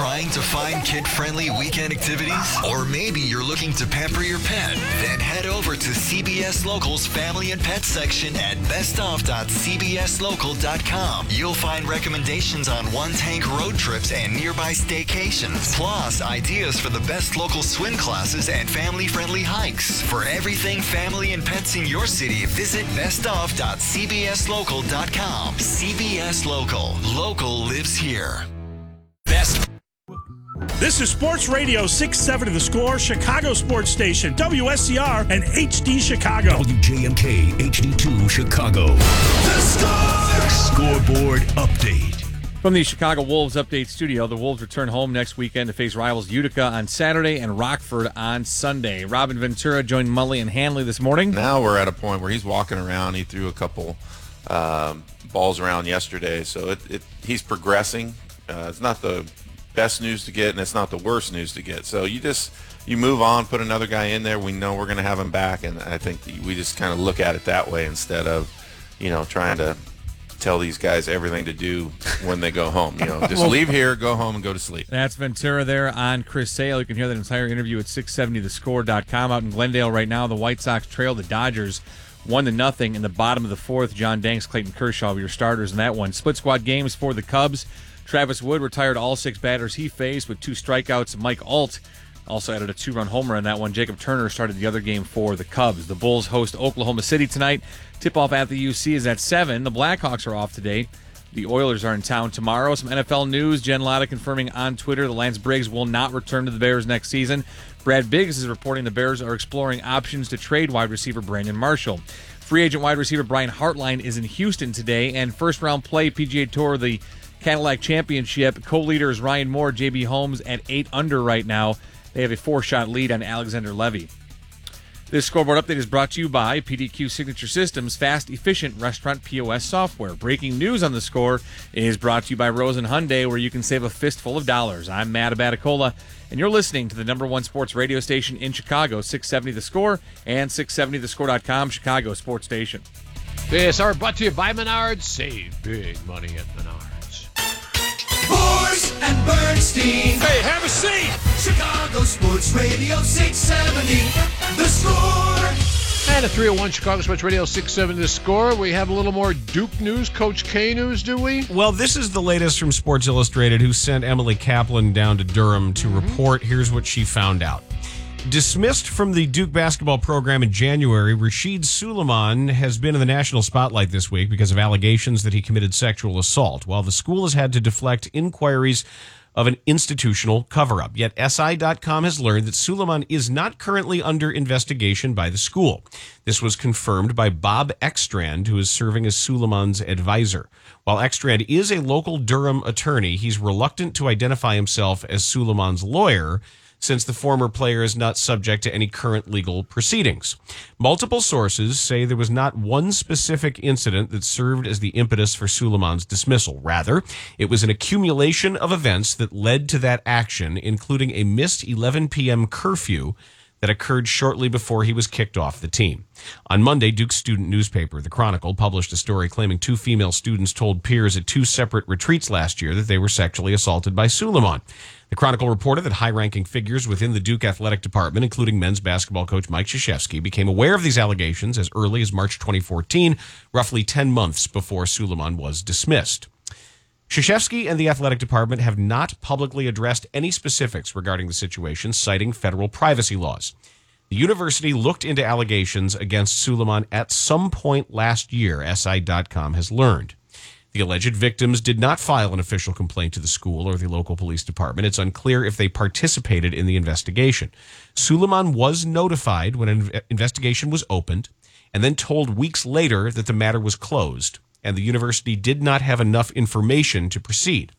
Trying to find kid-friendly weekend activities? Or maybe you're looking to pamper your pet? Then head over to CBS Local's Family and Pet section at bestof.cbslocal.com. You'll find recommendations on one-tank road trips and nearby staycations, plus ideas for the best local swim classes and family-friendly hikes. For everything family and pets in your city, visit bestof.cbslocal.com. CBS Local. Local lives here. Best. This is Sports Radio 670 The Score, Chicago Sports Station, WSCR and HD Chicago. WJMK HD2 Chicago. The Score! Scoreboard update. From the Chicago Wolves Update Studio, the Wolves return home next weekend to face rivals Utica on Saturday and Rockford on Sunday. Robin Ventura joined Mully and Hanley this morning. Now we're at a point where he's walking around. He threw a couple balls around yesterday, so he's progressing. It's not the best news to get, and it's not the worst news to get. So you move on, put another guy in there. We know we're going to have him back, and I think we just kind of look at it that way instead of, trying to tell these guys everything to do when they go home. Just leave here, go home, and go to sleep. That's Ventura there on Chris Sale. You can hear that entire interview at 670thescore.com. Out in Glendale right now, the White Sox trail the Dodgers 1-0 in the bottom of the fourth. John Danks, Clayton Kershaw were your starters in that one. Split squad games for the Cubs. Travis Wood retired all 6 batters he faced with 2 strikeouts. Mike Alt also added a 2-run homer in that one. Jacob Turner started the other game for the Cubs. The Bulls host Oklahoma City tonight. Tip-off at the UC is at 7. The Blackhawks are off today. The Oilers are in town tomorrow. Some NFL news. Jen Latta confirming on Twitter that Lance Briggs will not return to the Bears next season. Brad Biggs is reporting the Bears are exploring options to trade wide receiver Brandon Marshall. Free agent wide receiver Brian Hartline is in Houston today. And first-round play PGA Tour, the Cadillac Championship. Co-leader is Ryan Moore, JB Holmes at 8 under right now. They have a 4-shot lead on Alexander Levy. This scoreboard update is brought to you by PDQ Signature Systems, fast, efficient restaurant POS software. Breaking news on the Score is brought to you by Rosen Hyundai, where you can save a fistful of dollars. I'm Matt Abaticola, and you're listening to the #1 sports radio station in Chicago, 670 The Score and 670thescore.com, Chicago Sports Station. This hour brought to you by Menards. Save big money at Menards. Boers and Bernstein. Hey, have a seat. Chicago Sports Radio 670. The Score. And at 301 Chicago Sports Radio 670 The Score. We have a little more Duke news, Coach K news, do we? Well, this is the latest from Sports Illustrated, who sent Emily Kaplan down to Durham to report. Here's what she found out. Dismissed from the Duke basketball program in January, Rashid Suleiman has been in the national spotlight this week because of allegations that he committed sexual assault, while the school has had to deflect inquiries of an institutional cover-up. Yet SI.com has learned that Suleiman is not currently under investigation by the school. This was confirmed by Bob Ekstrand, who is serving as Suleiman's advisor. While Ekstrand is a local Durham attorney, he's reluctant to identify himself as Suleiman's lawyer, since the former player is not subject to any current legal proceedings. Multiple sources say there was not one specific incident that served as the impetus for Suleiman's dismissal. Rather, it was an accumulation of events that led to that action, including a missed 11 p.m. curfew that occurred shortly before he was kicked off the team. On Monday, Duke's student newspaper, The Chronicle, published a story claiming 2 female students told peers at 2 separate retreats last year that they were sexually assaulted by Suleiman. The Chronicle reported that high-ranking figures within the Duke athletic department, including men's basketball coach Mike Krzyzewski, became aware of these allegations as early as March 2014, roughly 10 months before Suleiman was dismissed. Krzyzewski and the athletic department have not publicly addressed any specifics regarding the situation, citing federal privacy laws. The university looked into allegations against Suleiman at some point last year, SI.com has learned. The alleged victims did not file an official complaint to the school or the local police department. It's unclear if they participated in the investigation. Suleiman was notified when an investigation was opened and then told weeks later that the matter was closed, and the university did not have enough information to proceed.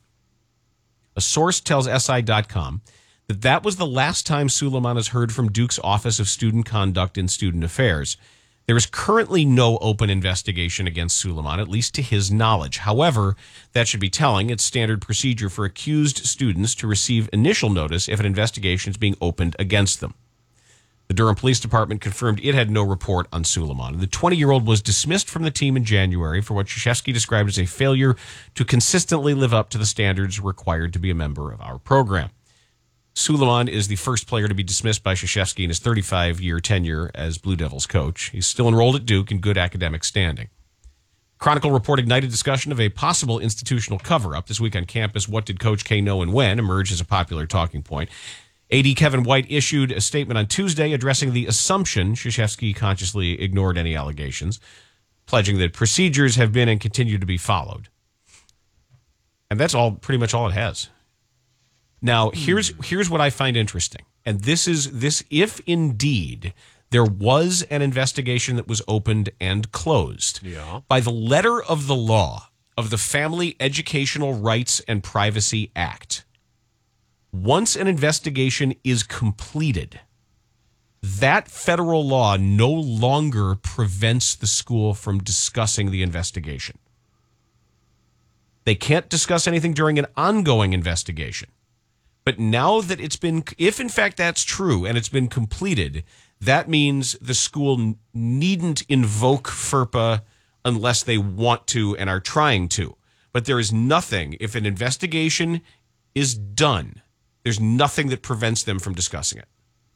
A source tells SI.com that was the last time Suleiman has heard from Duke's Office of Student Conduct and Student Affairs. There is currently no open investigation against Suleiman, at least to his knowledge. However, that should be telling. It's standard procedure for accused students to receive initial notice if an investigation is being opened against them. The Durham Police Department confirmed it had no report on Suleiman. The 20-year-old was dismissed from the team in January for what Krzyzewski described as a failure to consistently live up to the standards required to be a member of our program. Suleiman is the first player to be dismissed by Krzyzewski in his 35-year tenure as Blue Devils coach. He's still enrolled at Duke in good academic standing. Chronicle report ignited discussion of a possible institutional cover-up. This week on campus, what did Coach K know and when emerged as a popular talking point. AD Kevin White issued a statement on Tuesday addressing the assumption Krzyzewski consciously ignored any allegations, pledging that procedures have been and continue to be followed. And that's pretty much all it has. Now, here's what I find interesting. And this if indeed there was an investigation that was opened and closed by the letter of the law of the Family Educational Rights and Privacy Act. Once an investigation is completed, that federal law no longer prevents the school from discussing the investigation. They can't discuss anything during an ongoing investigation. But now that if in fact that's true and it's been completed, that means the school needn't invoke FERPA unless they want to and are trying to. But there is nothing, if an investigation is done, there's nothing that prevents them from discussing it.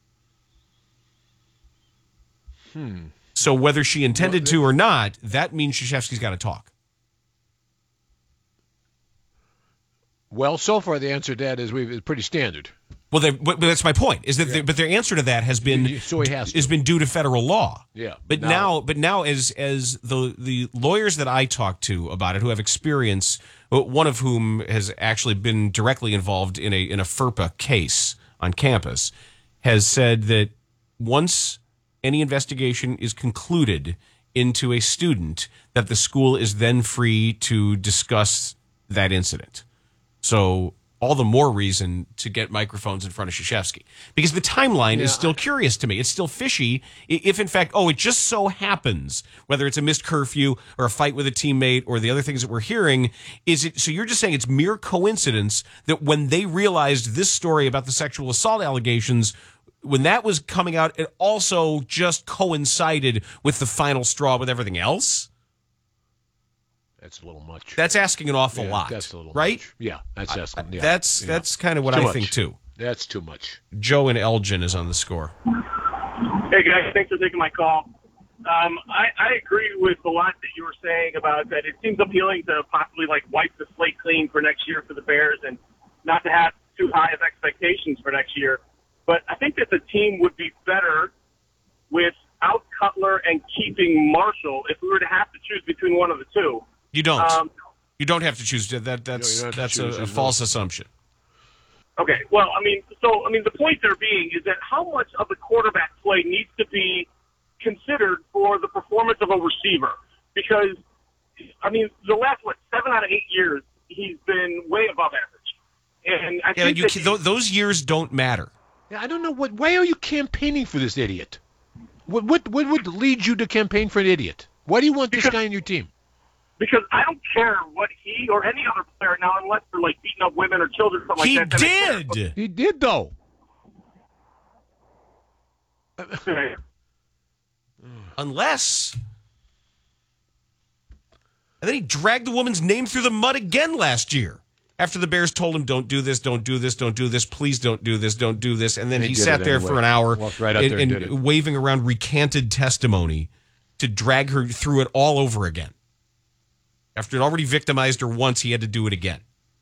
So whether she intended to or not, that means Krzyzewski's got to talk. Well, so far the answer to that is it's pretty standard. Well, but that's my point. Is that but their answer to that has been has been due to federal law. Yeah. But now as the lawyers that I talk to about it, who have experience, one of whom has actually been directly involved in a FERPA case on campus, has said that once any investigation is concluded into a student, that the school is then free to discuss that incident. So all the more reason to get microphones in front of Krzyzewski. Because the timeline is still curious to me. It's still fishy. If, in fact, it just so happens, whether it's a missed curfew or a fight with a teammate or the other things that we're hearing, so you're just saying it's mere coincidence that when they realized this story about the sexual assault allegations, when that was coming out, it also just coincided with the final straw with everything else? That's a little much. That's asking an awful lot. That's a little right? much. Yeah, that's asking. Yeah. That's kind of what I think too. That's too much. Joe in Elgin is on the score. Hey guys, thanks for taking my call. I agree with a lot that you were saying about that. It seems appealing to possibly wipe the slate clean for next year for the Bears and not to have too high of expectations for next year. But I think that the team would be better without Cutler and keeping Marshall if we were to have to choose between one of the two. You don't. You don't have to choose. That's a false assumption. Okay. Well, the point there being is that how much of the quarterback play needs to be considered for the performance of a receiver? Because, the last, 7 out of 8 years, he's been way above average. And I think those years don't matter. Yeah, I don't know why are you campaigning for this idiot? What would lead you to campaign for an idiot? Why do you want this guy on your team? Because I don't care what he or any other player now, unless they're beating up women or children, or something like that. He did, though. Unless, and then he dragged the woman's name through the mud again last year after the Bears told him, "Don't do this, don't do this, don't do this, please don't do this, don't do this," and then he sat there for an hour and waving around recanted testimony to drag her through it all over again. After it already victimized her once, he had to do it again.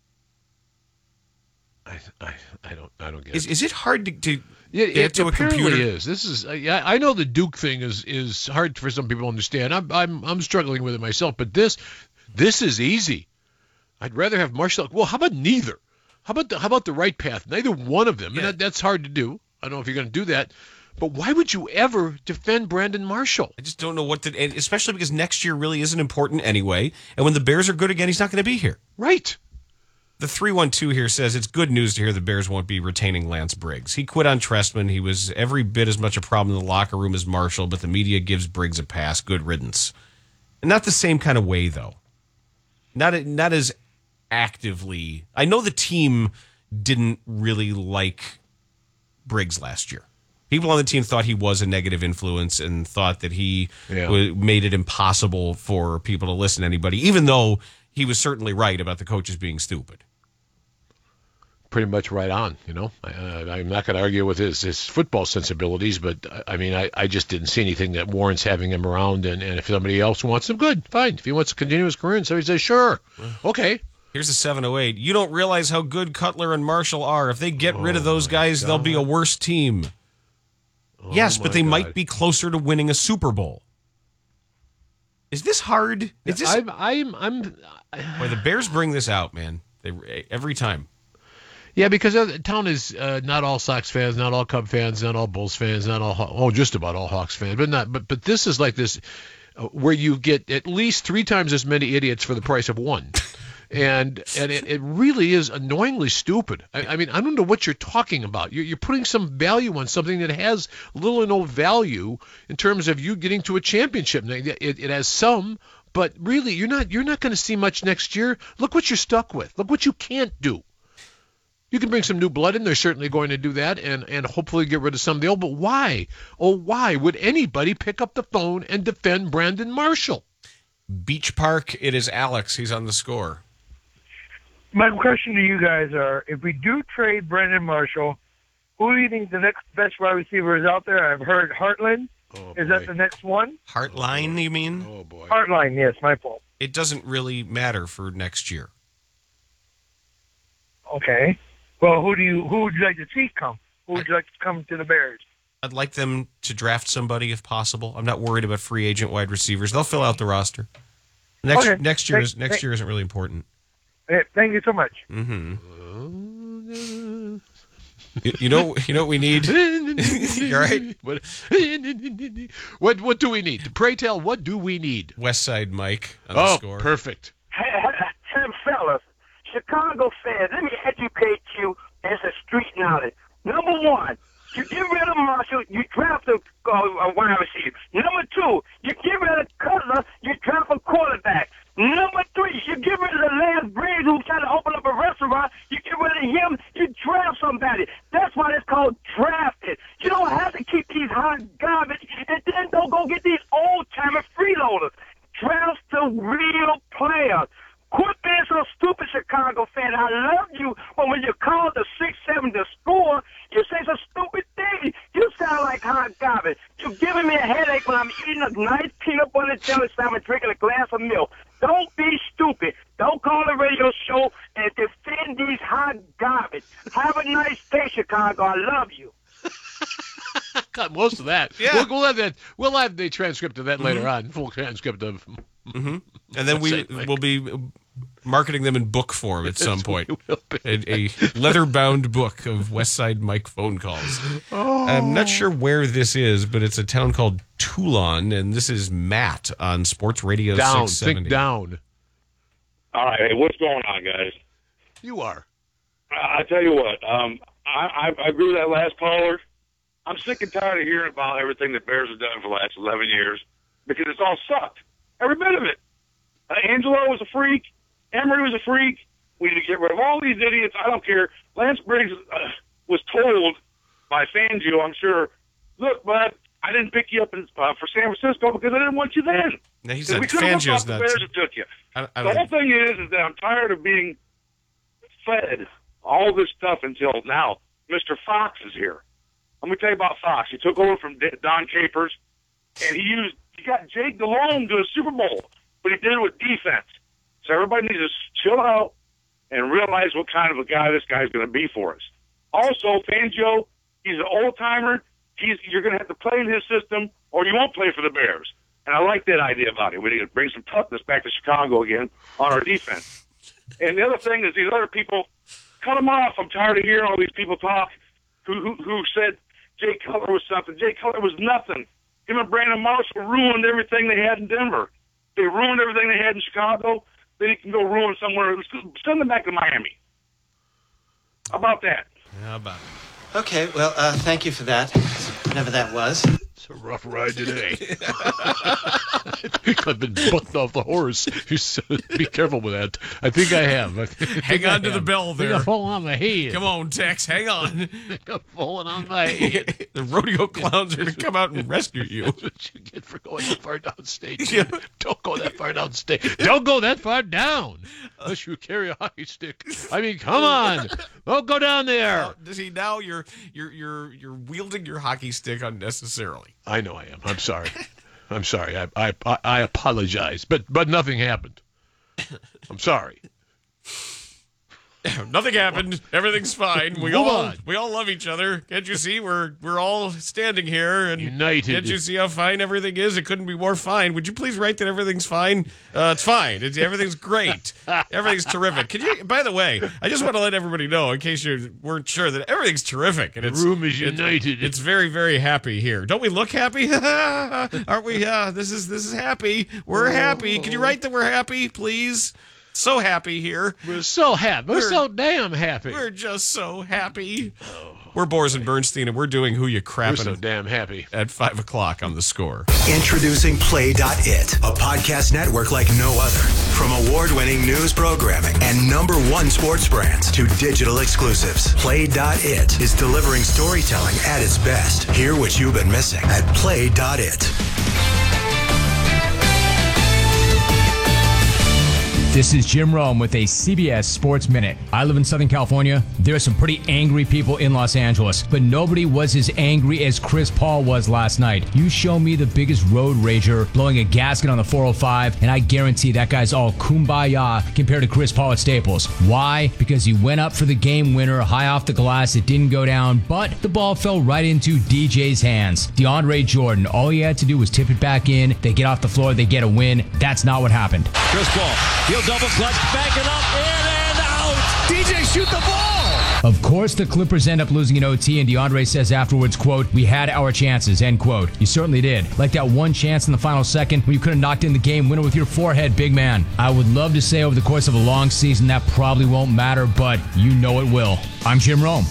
I don't get it. Is it hard to get to a computer? It is. This is. I know the Duke thing is hard for some people to understand. I'm struggling with it myself, but this is easy. I'd rather have Marshall. Well, how about neither? How about the right path? Neither one of them. Yeah. And that's hard to do. I don't know if you're going to do that. But why would you ever defend Brandon Marshall? I just don't know especially because next year really isn't important anyway. And when the Bears are good again, he's not going to be here. Right. The 312 here says it's good news to hear the Bears won't be retaining Lance Briggs. He quit on Trestman. He was every bit as much a problem in the locker room as Marshall, but the media gives Briggs a pass. Good riddance. And not the same kind of way, though. Not as actively. I know the team didn't really like Briggs last year. People on the team thought he was a negative influence and thought that he made it impossible for people to listen to anybody, even though he was certainly right about the coaches being stupid. Pretty much right on, I'm not going to argue with his football sensibilities, but I mean, I just didn't see anything that warrants having him around. And if somebody else wants him, good, fine. If he wants to continue his career, and so he says, sure, okay. Here's a 708. You don't realize how good Cutler and Marshall are. If they get rid of those guys, they'll be a worse team. Yes, but they might be closer to winning a Super Bowl. Is this hard? Is this? Boy, the Bears bring this out, man. Every time. Yeah, because the town is not all Sox fans, not all Cub fans, not all Bulls fans, not all just about all Hawks fans, but this is like this where you get at least 3 times as many idiots for the price of one. And it really is annoyingly stupid. I mean, I don't know what you're talking about. You're putting some value on something that has little or no value in terms of you getting to a championship. It has some, but really you're not going to see much next year. Look what you're stuck with. Look what you can't do. You can bring some new blood in. They're certainly going to do that and hopefully get rid of some of the old. But why? Oh, why would anybody pick up the phone and defend Brandon Marshall? Beach Park, it is Alex. He's on the Score. My question to you guys are, if we do trade Brandon Marshall, who do you think the next best wide receiver is out there? I've heard Heartland. Is that the next one? Heartline, you mean? Oh, boy. Heartline, yes, my fault. It doesn't really matter for next year. Okay. Well, who would you like to see come? Who would you like to come to the Bears? I'd like them to draft somebody if possible. I'm not worried about free agent wide receivers. They'll fill out the roster. Next year isn't really important. Thank you so much. Mm-hmm. You know what we need? You all right? What do we need? Pray tell, what do we need? Westside Mike on the Score. Perfect. Hey, fellas, Chicago fans, let me educate you as a street knowledge. Number one, you get rid of Marshall, you draft a wide receiver. Number two, you get rid of Cutler, you draft a quarterback. Number three, you get rid of the Lance Briggs who's trying to open up a restaurant. You get rid of him, you draft somebody. That's why it's called drafted. You don't have to keep these hot garbage and then don't go get these old-timer freeloaders. Draft the real players. Quit being so stupid, Chicago fan. I love you, but when you call the 6-7 to score, you say some stupid thing. You sound like hot garbage. You're giving me a headache when I'm eating a nice peanut butter jelly sandwich, drinking a glass of milk. Don't be stupid. Don't call the radio show and defend these hot garbage. Have a nice day, Chicago. I love you. Got most of that. Yeah. We'll have that. We'll have the transcript of that later on. Full transcript of. Mm-hmm. And then we'll be marketing them in book form at some point. A leather-bound book of Westside Mike phone calls. Oh. I'm not sure where this is, but it's a town called Toulon, and this is Matt on Sports Radio 670. Think down. All right, hey, what's going on, guys? You are. I tell you what, I agree with that last caller. I'm sick and tired of hearing about everything the Bears have done for the last 11 years because it's all sucked. Every bit of it. Angelo was a freak. Emery was a freak. We need to get rid of all these idiots. I don't care. Lance Briggs was told by Fangio, I'm sure, look, bud, I didn't pick you up for San Francisco because I didn't want you then. No, he said we couldn't Fangio's the Bears that took you. The whole thing is that I'm tired of being fed all this stuff until now. Mr. Fox is here. Let me tell you about Fox. He took over from Don Capers, and he got Jake Delhomme to a Super Bowl, but he did it with defense. So everybody needs to chill out and realize what kind of a guy this guy's going to be for us. Also, Fangio, he's an old-timer. You're going to have to play in his system, or you won't play for the Bears. And I like that idea about it. We need to bring some toughness back to Chicago again on our defense. And the other thing is these other people, cut them off. I'm tired of hearing all these people talk who said Jay Cutler was something. Jay Cutler was nothing. Him and Brandon Marshall ruined everything they had in Denver. They ruined everything they had in Chicago. Then he can go ruin somewhere. Send them back to Miami. How about that? How about it? Okay, well, thank you for that, whatever that was. It's a rough ride today. I've been bucked off the horse. Be careful with that. I think I have. Hang on to the bell there. I'm falling on my head. Come on, Tex, hang on. I'm falling on my head. The rodeo clowns are going to come out and rescue you. That's what you get for going that far downstate. Yeah. Don't go that far downstate. Don't go that far down unless you carry a hockey stick. I mean, come on. Don't go down there. See, now you're wielding your hockey stick unnecessarily. I know I am. I'm sorry. I'm sorry. I apologize. But nothing happened. I'm sorry. Nothing happened. Everything's fine. We Move all on. love each other. Can't you see? We're all standing here and united. Can't you see how fine everything is? It couldn't be more fine. Would you please write that everything's fine? It's fine. Everything's great. Everything's terrific. Can you? By the way, I just want to let everybody know, in case you weren't sure, that everything's terrific. And the room is united. It's very, very happy here. Don't we look happy? Aren't we? This is happy. We're happy. Can you write that we're happy, please? So happy here. We're so happy. We're so damn happy. We're just so happy. We're Boris and Bernstein, and we're doing Who You Crappin'. We're so damn happy. At 5 o'clock on The Score. Introducing Play.it, a podcast network like no other. From award-winning news programming and #1 sports brands to digital exclusives, Play.it is delivering storytelling at its best. Hear what you've been missing at Play.it. This is Jim Rome with a CBS Sports Minute. I live in Southern California. There are some pretty angry people in Los Angeles, but nobody was as angry as Chris Paul was last night. You show me the biggest road rager blowing a gasket on the 405, and I guarantee that guy's all kumbaya compared to Chris Paul at Staples. Why? Because he went up for the game winner high off the glass. It didn't go down, but the ball fell right into DJ's hands. DeAndre Jordan, all he had to do was tip it back in. They get off the floor, they get a win. That's not what happened. Chris Paul, he'll double clutch, back it up, in and out. DJ, shoot the ball. Of course, the Clippers end up losing in OT, and DeAndre says afterwards, quote, "We had our chances," end quote. You certainly did. Like that one chance in the final second when you could have knocked in the game winner with your forehead, big man. I would love to say over the course of a long season that probably won't matter, but you know it will. I'm Jim Rome.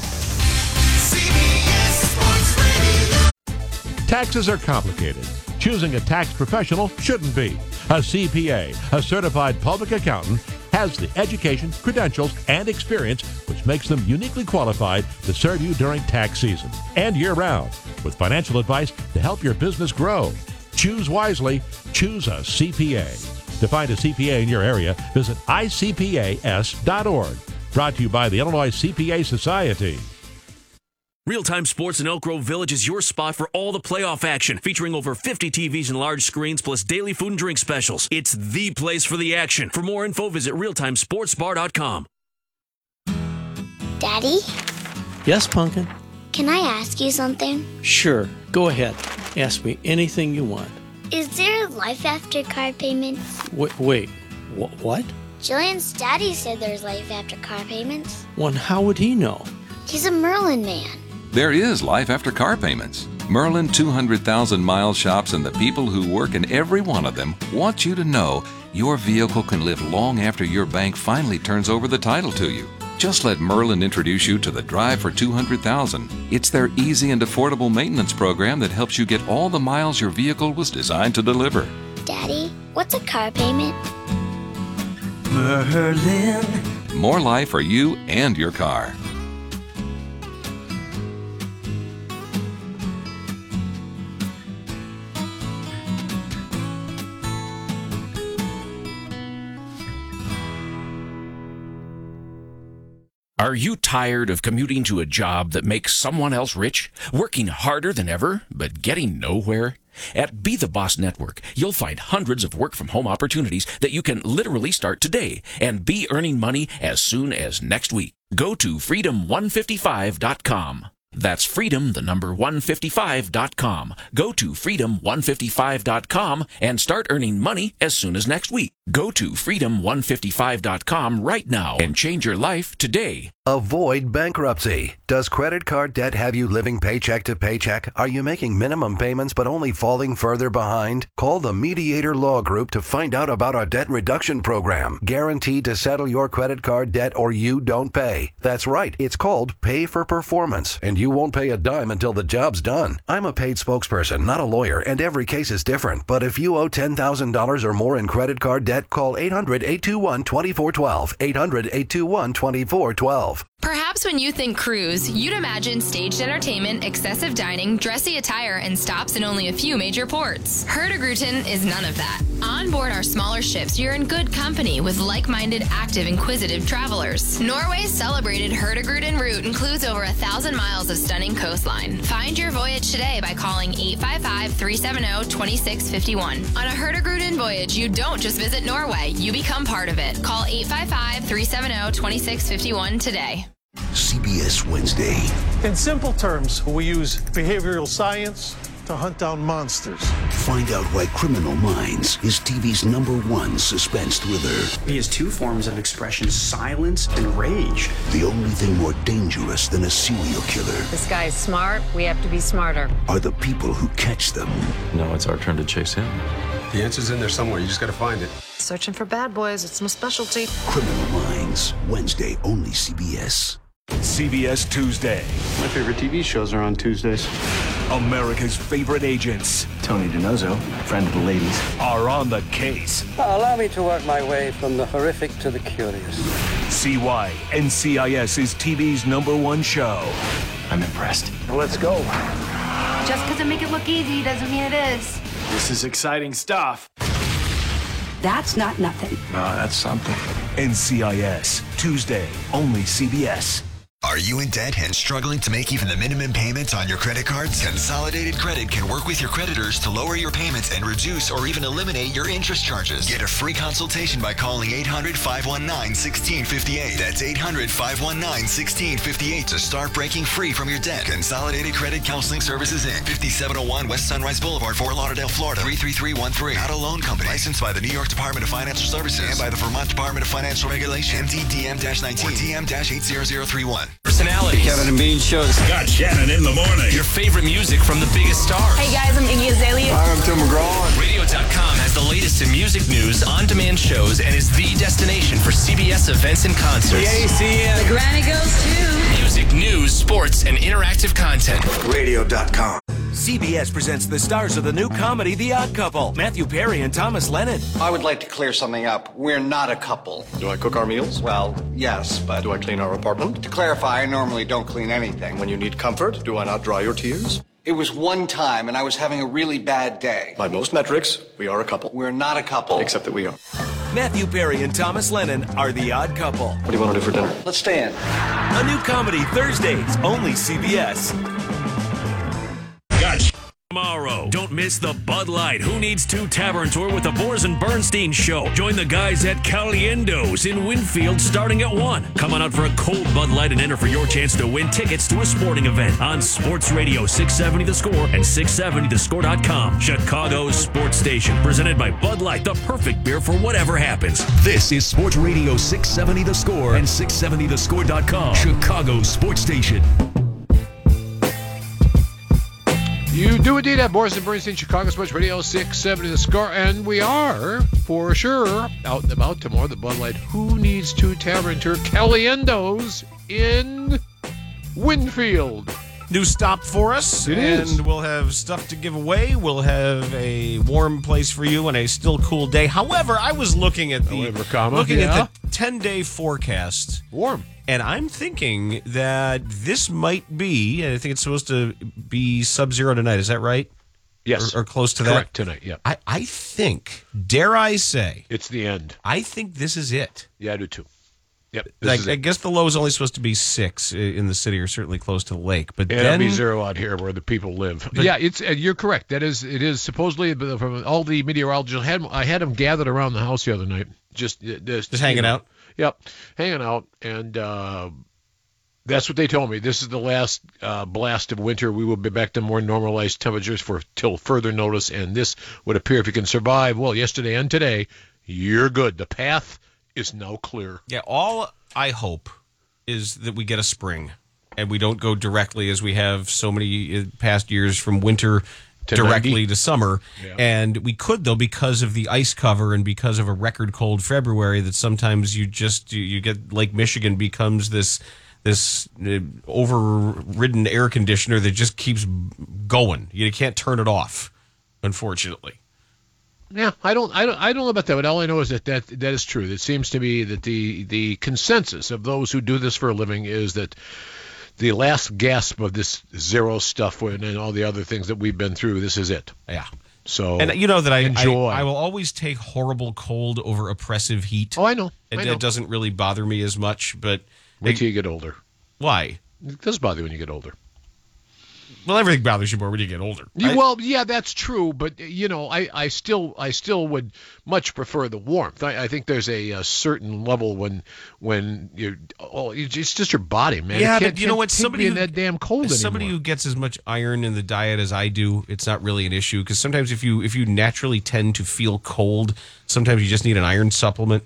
Taxes are complicated. Choosing a tax professional shouldn't be. A CPA, a certified public accountant, has the education, credentials, and experience which makes them uniquely qualified to serve you during tax season and year-round with financial advice to help your business grow. Choose wisely. Choose a CPA. To find a CPA in your area, visit icpas.org. Brought to you by the Illinois CPA Society. Real-Time Sports in Elk Grove Village is your spot for all the playoff action, featuring over 50 TVs and large screens, plus daily food and drink specials. It's the place for the action. For more info, visit realtimesportsbar.com. Daddy? Yes, Pumpkin? Can I ask you something? Sure. Go ahead. Ask me anything you want. Is there life after car payments? Wait. What? Jillian's daddy said there's life after car payments. Well, how would he know? He's a Merlin man. There is life after car payments. Merlin 200,000 mile shops and the people who work in every one of them want you to know your vehicle can live long after your bank finally turns over the title to you. Just let Merlin introduce you to the Drive for 200,000. It's their easy and affordable maintenance program that helps you get all the miles your vehicle was designed to deliver. Daddy, what's a car payment? Merlin. More life for you and your car. Are you tired of commuting to a job that makes someone else rich? Working harder than ever, but getting nowhere? At Be The Boss Network, you'll find hundreds of work-from-home opportunities that you can literally start today and be earning money as soon as next week. Go to freedom155.com. That's freedom, the number 155.com. Go to freedom155.com and start earning money as soon as next week. Go to freedom155.com right now and change your life today. Avoid bankruptcy. Does credit card debt have you living paycheck to paycheck? Are you making minimum payments but only falling further behind? Call the Mediator Law Group to find out about our debt reduction program. Guaranteed to settle your credit card debt or you don't pay. That's right. It's called Pay for Performance, and you won't pay a dime until the job's done. I'm a paid spokesperson, not a lawyer, and every case is different. But if you owe $10,000 or more in credit card debt, call 800-821-2412. 800-821-2412. Perhaps when you think cruise, you'd imagine staged entertainment, excessive dining, dressy attire, and stops in only a few major ports. Hurtigruten is none of that. On board our smaller ships, you're in good company with like-minded, active, inquisitive travelers. Norway's celebrated Hurtigruten route includes over 1,000 miles of stunning coastline. Find your voyage today by calling 855-370-2651. On a Hurtigruten voyage, you don't just visit Norway, you become part of it. Call 855-370-2651 today. CBS Wednesday. In simple terms, we use behavioral science to hunt down monsters. Find out why Criminal Minds is TV's #1 suspense thriller. He has two forms of expression, silence and rage. The only thing more dangerous than a serial killer This guy is smart. We have to be smarter. are the people who catch them. Now it's our turn to chase him. The answer's in there somewhere. You just got to find it. Searching for bad boys. It's my specialty. Criminal Minds, Wednesday, only CBS. CBS Tuesday. My favorite TV shows are on Tuesdays. America's favorite agents Tony DiNozzo, friend of the ladies. are on the case. Allow me to work my way from the horrific to the curious. See why NCIS is TV's #1 show. I'm impressed. Let's go. Just because I make it look easy doesn't mean it is. This is exciting stuff. That's not nothing. No, that's something. NCIS, Tuesday, only CBS. Are you in debt and struggling to make even the minimum payments on your credit cards? Consolidated Credit can work with your creditors to lower your payments and reduce or even eliminate your interest charges. Get a free consultation by calling 800-519-1658. That's 800-519-1658 to start breaking free from your debt. Consolidated Credit Counseling Services, Inc. 5701 West Sunrise Boulevard, Fort Lauderdale, Florida, 33313. Not a loan company. Licensed by the New York Department of Financial Services and by the Vermont Department of Financial Regulation. MDDM-19 or DM-80031. Personalities. Kevin and Bean shows. Got Shannon in the morning. Your favorite music from the biggest stars. Hey guys, I'm Iggy Azalea. Hi, I'm Tim McGraw. Radio.com has the latest in music news, on-demand shows, and is the destination for CBS events and concerts. The granny goes too. Music, news, sports, and interactive content. Radio.com. CBS presents the stars of the new comedy, The Odd Couple, Matthew Perry and Thomas Lennon. I would like to clear something up. We're not a couple. Do I cook our meals? Well, yes, but Do I clean our apartment? to clarify, I normally don't clean anything. When you need comfort, do I not dry your tears? It was one time, and I was having a really bad day. By most metrics, we are a couple. We're not a couple. Except that we are. Matthew Perry and Thomas Lennon are The Odd Couple. What do you want to do for dinner? Let's stay in. A new comedy, Thursdays, only CBS. Tomorrow, don't miss the Bud Light Who Needs To Tavern Tour with the Boers and Bernstein Show. Join the guys at Caliendo's in Winfield starting at 1. Come on out for a cold Bud Light and enter for your chance to win tickets to a sporting event on Sports Radio 670 The Score and 670thescore.com. Chicago's sports station. Presented by Bud Light, the perfect beer for whatever happens. This is Sports Radio 670 The Score and 670thescore.com. Chicago's sports station. You do indeed have Boris and Bernstein, Chicago Sports Radio 670 The Score, and we are, for sure, out and about tomorrow, the Bud Light Who Needs To Tavern Tour, Caliendo's in Winfield. New stop for us, It and is. we'll have stuff to give away. We'll have a warm place for you on a still cool day. However, I was looking at the at the 10-day forecast. Warm. And I'm thinking that this might be, I think it's supposed to be sub-zero tonight. Is that right? Yes. Or close to that? Correct, tonight, yeah. I think, dare I say, it's the end. I think this is it. Yeah, I do too. Yep. I guess the low is only supposed to be 6 in the city, or certainly close to the lake. But It'll then be 0 out here where the people live. Yeah, you're correct. It is supposedly from all the meteorologists. I had them gathered around the house the other night, just hanging out. Yep, hanging out, and that's what they told me. This is the last blast of winter. We will be back to more normalized temperatures till further notice, and this would appear, if you can survive, well, yesterday and today, you're good. The path is now clear. Yeah, all I hope is that we get a spring, and we don't go directly as we have so many past years from winter directly to summer. Yeah. And we could, though, because of the ice cover and because of a record cold February, that sometimes you get Lake Michigan becomes this overridden air conditioner that just keeps going. You can't turn it off, unfortunately. Yeah, I don't know about that, but all I know is that is true. It seems to be that the consensus of those who do this for a living is that the last gasp of this zero stuff and all the other things that we've been through, this is it. Yeah. So, and you know that enjoy. I will always take horrible cold over oppressive heat. Oh, I know. It doesn't really bother me as much, but wait till you get older. Why? It does bother you when you get older. Well, everything bothers you more when you get older. Well, yeah, that's true, but I still would much prefer the warmth. I think there's a certain level when it's just your body, man. Yeah, but you know what? Somebody in that damn cold anymore. Somebody who gets as much iron in the diet as I do, it's not really an issue, because sometimes if you naturally tend to feel cold, sometimes you just need an iron supplement.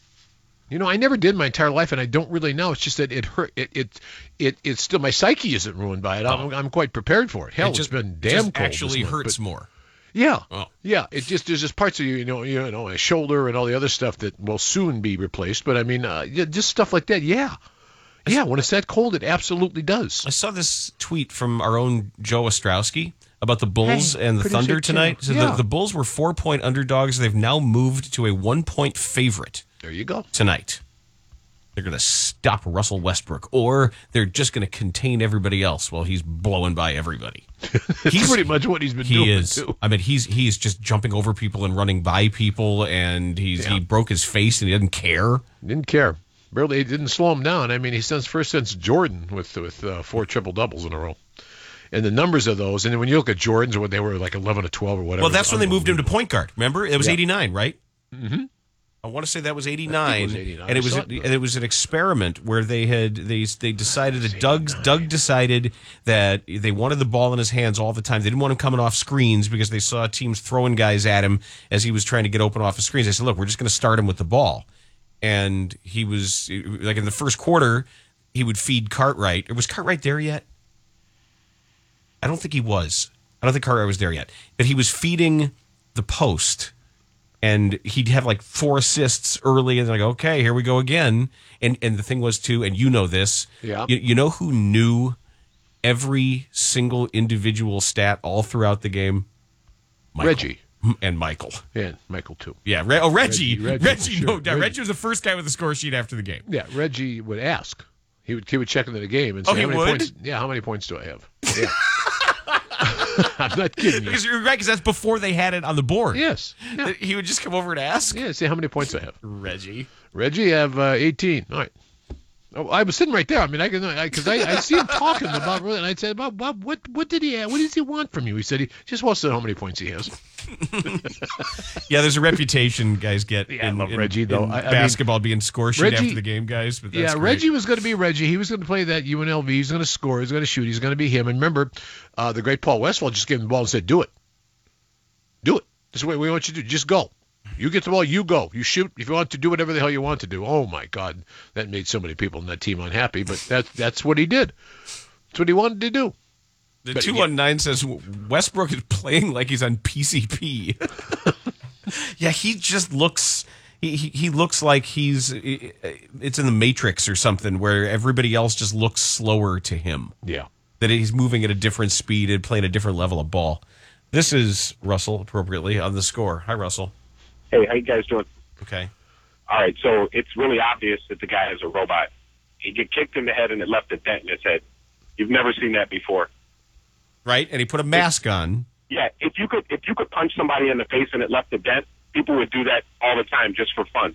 I never did my entire life, and I don't really know. It's just that it hurt. It's still, my psyche isn't ruined by it. I'm quite prepared for it. Hell, it's been damn cold. It actually hurts more. Yeah, yeah. It just there's just parts of my shoulder and all the other stuff that will soon be replaced. But I mean, just stuff like that. Yeah. When it's that cold, it absolutely does. I saw this tweet from our own Joe Ostrowski about the Bulls and the Thunder tonight. So the Bulls were 4-point underdogs. They've now moved to a 1-point favorite. There you go. Tonight. They're going to stop Russell Westbrook, or they're just going to contain everybody else while he's blowing by everybody. He's pretty much what he's been doing, too. I mean, he's just jumping over people and running by people, and he broke his face, and he didn't care. Didn't care. Barely, it didn't slow him down. I mean, he's first since Jordan with 4 triple-doubles in a row. And the numbers of those, and then when you look at Jordan's, when they were like 11 or 12 or whatever. Well, that's when they moved him to point guard. Remember? It was 89, right? Mm-hmm. I want to say that was 89, and it was an experiment where they decided that Doug decided that they wanted the ball in his hands all the time. They didn't want him coming off screens because they saw teams throwing guys at him as he was trying to get open off of screens. They said, "Look, we're just going to start him with the ball," and he was like in the first quarter, he would feed Cartwright. Was Cartwright there yet? I don't think he was. I don't think Cartwright was there yet, but he was feeding the post. And he'd have like 4 assists early, and like, okay, here we go again. And the thing was too, and you know this, you know who knew every single individual stat all throughout the game? Michael. Reggie. And Michael. And Michael too. Yeah, Reggie. Reggie, no doubt. Reggie was the first guy with the score sheet after the game. Yeah, Reggie would ask. He would check into the game and say, how many points? Yeah, how many points do I have? Yeah. I'm not kidding you. Because you're right, because that's before they had it on the board. Yes. Yeah. He would just come over and ask? Yeah, say how many points I have. Reggie, I have 18. All right. Oh, I was sitting right there. I mean, because I see him talking about, and I said, Bob, what did he have? What does he want from you? He said he just wants to know how many points he has. Yeah, there's a reputation guys get I love Reggie, though. In basketball being score sheet after the game, guys. But that's great. Reggie was going to be Reggie. He was going to play that UNLV. He's going to score. He's going to shoot. He's going to be him. And remember, the great Paul Westphal just gave him the ball and said, do it. Do it. This is what we want you to do. Just go. You get the ball, you go. You shoot. If you want to do whatever the hell you want to do. Oh, my God. That made so many people in that team unhappy. But that's what he did. That's what he wanted to do. The 219 says Westbrook is playing like he's on PCP. Yeah, he just looks... He looks like it's in the Matrix or something where everybody else just looks slower to him. Yeah. That he's moving at a different speed and playing a different level of ball. This is Russell, appropriately, on the score. Hi, Russell. Hey, how you guys doing? Okay. All right, so it's really obvious that the guy is a robot. He get kicked in the head and it left a dent in his head. You've never seen that before. Right, and he put a mask on. Yeah, if you could punch somebody in the face and it left a dent, people would do that all the time just for fun.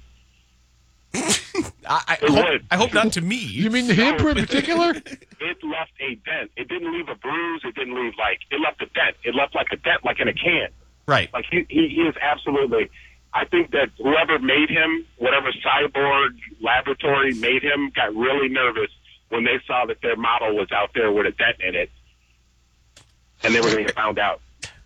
I hope not to me. You mean him in particular? It left a dent. It didn't leave a bruise. It didn't leave it left a dent. It left like a dent, like in a can. Right. Like he is absolutely. I think that whoever made him, whatever cyborg laboratory made him, got really nervous when they saw that their model was out there with a dent in it, and they were going to get found out.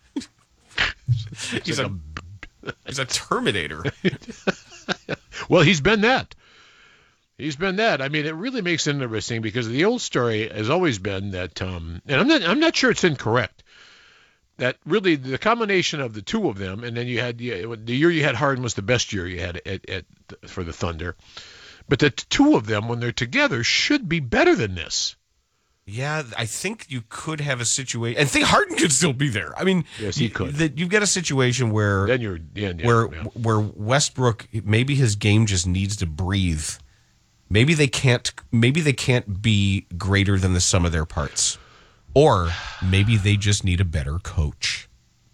He's a Terminator. Well, he's been that. He's been that. I mean, it really makes it interesting because the old story has always been that, and I'm not sure it's incorrect, that really the combination of the two of them, and then you had the year you had Harden was the best year you had for the Thunder, but the two of them when they're together should be better than this. Yeah, I think you could have a situation. I think Harden could still be there. I mean, yes, he could. You've got a situation where then where Westbrook, maybe his game just needs to breathe. Maybe they can't be greater than the sum of their parts. Or maybe they just need a better coach.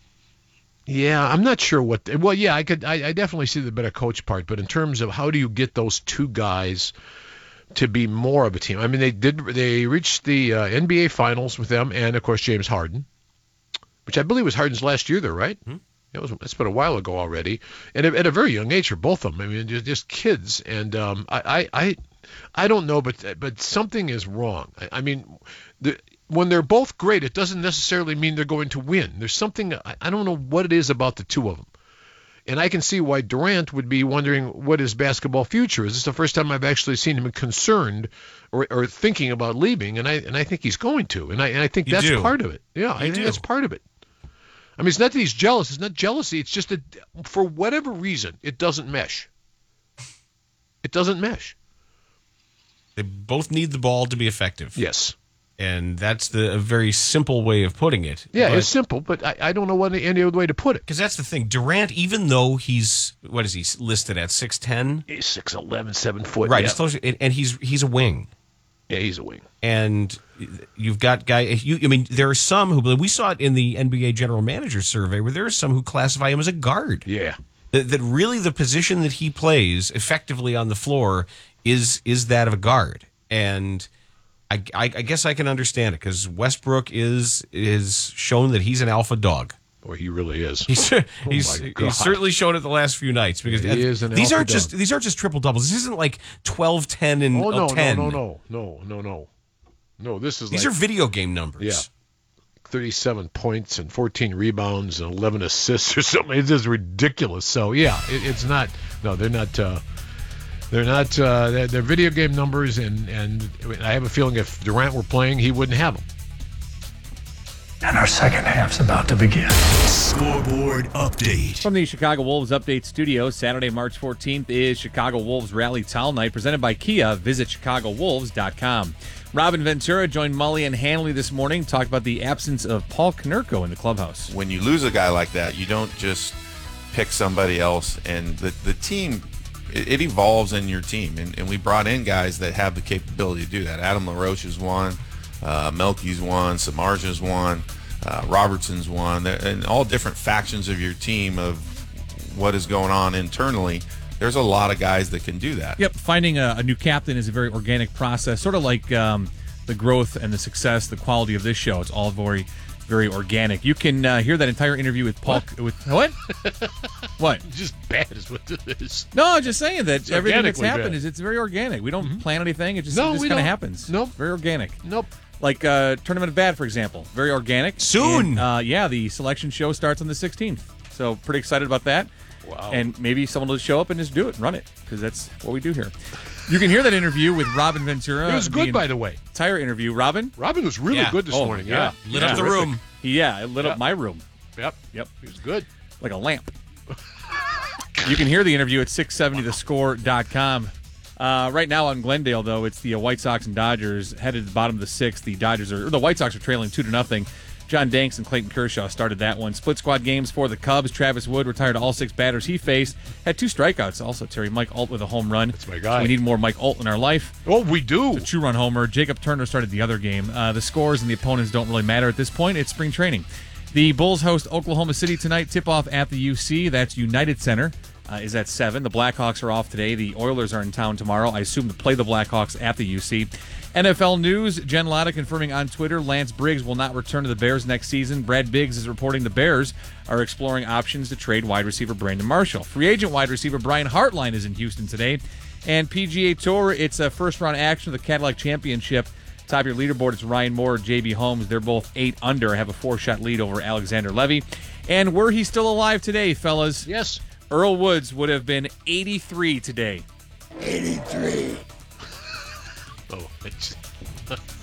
Yeah, I'm not sure what. Well, yeah, I definitely see the better coach part, but in terms of how do you get those two guys to be more of a team? I mean, they reached the NBA Finals with them, and of course James Harden, which I believe was Harden's last year there, right? Mm-hmm. It's been a while ago already, and at a very young age for both of them. I mean, just kids, and I don't know, but something is wrong. I mean, when they're both great, it doesn't necessarily mean they're going to win. There's something, I don't know what it is about the two of them. And I can see why Durant would be wondering what his basketball future is. This is the first time I've actually seen him concerned or thinking about leaving, and I think he's going to. And I think that's part of it. Yeah, I think that's part of it. I mean, it's not that he's jealous. It's not jealousy. It's just that for whatever reason, it doesn't mesh. It doesn't mesh. They both need the ball to be effective. Yes. And that's a very simple way of putting it. Yeah, it's simple, but I don't know any other way to put it. Because that's the thing. Durant, even though he's, what is he listed at, 6'10"? He's 6'11", 7 foot. Right, yeah. And he's a wing. Yeah, he's a wing. And you've got guys, I mean, there are some who, we saw it in the NBA general manager survey, where there are some who classify him as a guard. Yeah. That really the position that he plays effectively on the floor is that of a guard. And I guess I can understand it, because Westbrook is shown that he's an alpha dog. Boy, he really is. He's certainly shown it the last few nights, because these aren't just triple doubles. This isn't like 12, 10, and 10. No. These are video game numbers. Yeah, 37 points and 14 rebounds and 11 assists or something. It's just ridiculous. So yeah, it's not. No, they're not. They're video game numbers, and I have a feeling if Durant were playing, he wouldn't have them. And our second half's about to begin. Scoreboard update. From the Chicago Wolves Update Studio, Saturday, March 14th is Chicago Wolves Rally Towel Night, presented by Kia. Visit ChicagoWolves.com. Robin Ventura joined Mully and Hanley this morning, talked about the absence of Paul Konerko in the clubhouse. When you lose a guy like that, you don't just pick somebody else, and the team, it evolves in your team, and we brought in guys that have the capability to do that. Adam LaRoche is one, Melky's one, Samardzij's one, Robertson's one, and all different factions of your team of what is going on internally. There's a lot of guys that can do that. Yep, finding a new captain is a very organic process, sort of like the growth and the success, the quality of this show. It's all very, very organic. You can hear that entire interview with Paul. What? What? Just bad is what it is. No, just saying that everything that's happened is it's very organic. We don't plan anything. It just kind of happens. Nope. Very organic. Nope. Like Tournament of Bad, for example. Very organic. Soon. And, yeah, the selection show starts on the 16th. So pretty excited about that. Wow. And maybe someone will show up and just do it and run it, because that's what we do here. You can hear that interview with Robin Ventura. It was good, by the way. Entire interview. Robin was really good this morning. Yeah. Lit up the room. Yeah, it lit up my room. Yep. He was good. Like a lamp. You can hear the interview at 670thescore.com. Right now on Glendale, though, it's the White Sox and Dodgers headed to the bottom of the sixth. The White Sox are trailing 2-0. John Danks and Clayton Kershaw started that one. Split squad games for the Cubs. Travis Wood retired all 6 batters he faced. Had 2 strikeouts. Also, Terry Mike Alt with a home run. That's my guy. So we need more Mike Alt in our life. Oh, we do. It's a 2-run homer. Jacob Turner started the other game. The scores and the opponents don't really matter at this point. It's spring training. The Bulls host Oklahoma City tonight. Tip-off at the UC. That's United Center. Is at 7. The Blackhawks are off today. The Oilers are in town tomorrow. I assume to play the Blackhawks at the UC. NFL news, Jen Latta confirming on Twitter Lance Briggs will not return to the Bears next season. Brad Biggs is reporting the Bears are exploring options to trade wide receiver Brandon Marshall. Free agent wide receiver Brian Hartline is in Houston today. And PGA Tour, it's a first-round action of the Cadillac Championship. Top of your leaderboard is Ryan Moore, JB Holmes. They're both 8 under, have a 4-shot lead over Alexander Levy. And were he still alive today, fellas? Yes. Earl Woods would have been 83 today. 83.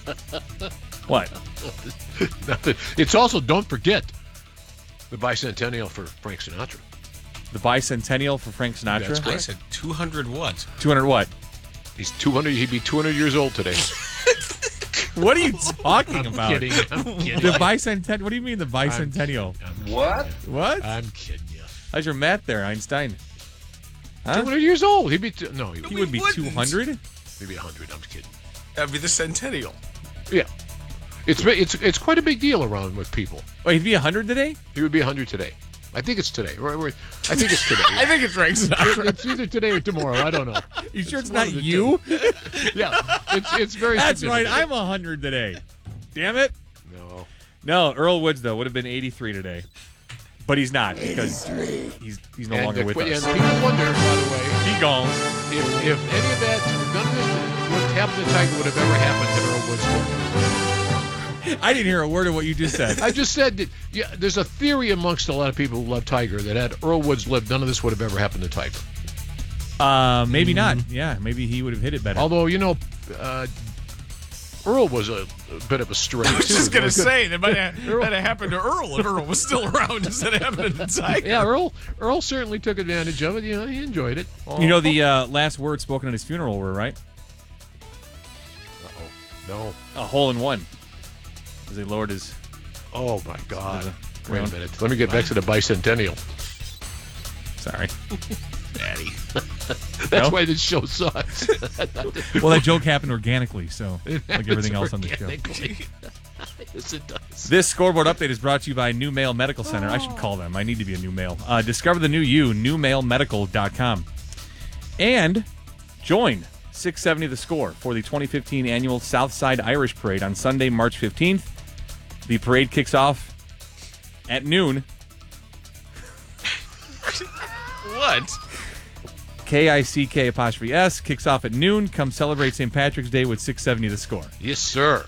What? It's also, don't forget, the bicentennial for Frank Sinatra. The bicentennial for Frank Sinatra? That's I correct. said 200 what? 200 what? He's 200. He'd be 200 years old today. What are you talking about? I'm kidding. The bicentennial. What do you mean the bicentennial? What? I'm kidding you. How's your math there, Einstein? Huh? 200 years old. He'd be He would be 200? Maybe 100. I'm kidding. That'd be the centennial. Yeah. It's quite a big deal around with people. Wait, he'd be 100 today? He would be 100 today. I think it's today. I think it's today. I think it's Frank Sinatra. It's either today or tomorrow. I don't know. You sure it's not you? Yeah. It's very That's right. significant. I'm 100 today. Damn it. No, Earl Woods, though, would have been 83 today. But he's not because he's no longer with us. And people wonder, by the way, He gone. if any of that, none of this, what happened to Tiger would have ever happened to Earl Woods. I didn't hear a word of what you just said. I just said that, yeah, there's a theory amongst a lot of people who love Tiger that had Earl Woods lived, none of this would have ever happened to Tiger. Maybe not. Yeah, maybe he would have hit it better. Although, Earl was a bit of a stray. I was just going to say, that might have happened to Earl if Earl was still around instead of happening to Tiger. Yeah, Earl certainly took advantage of it. He enjoyed it. The last words spoken at his funeral were, right? No. A hole in one. As they lowered his... Oh, my God. Wait a minute. Let me get back to the bicentennial. Sorry. Daddy. That's why this show sucks. Well, that joke happened organically, so like everything else on the show. Yes, it does. This scoreboard update is brought to you by New Mail Medical Center. I should call them. I need to be a new mail. Discover the new you, newmailmedical.com. And join 670 The Score for the 2015 annual Southside Irish Parade on Sunday, March 15th. The parade kicks off at noon. What? KICK''S kicks off at noon. Come celebrate St. Patrick's Day with 670 The Score. Yes, sir.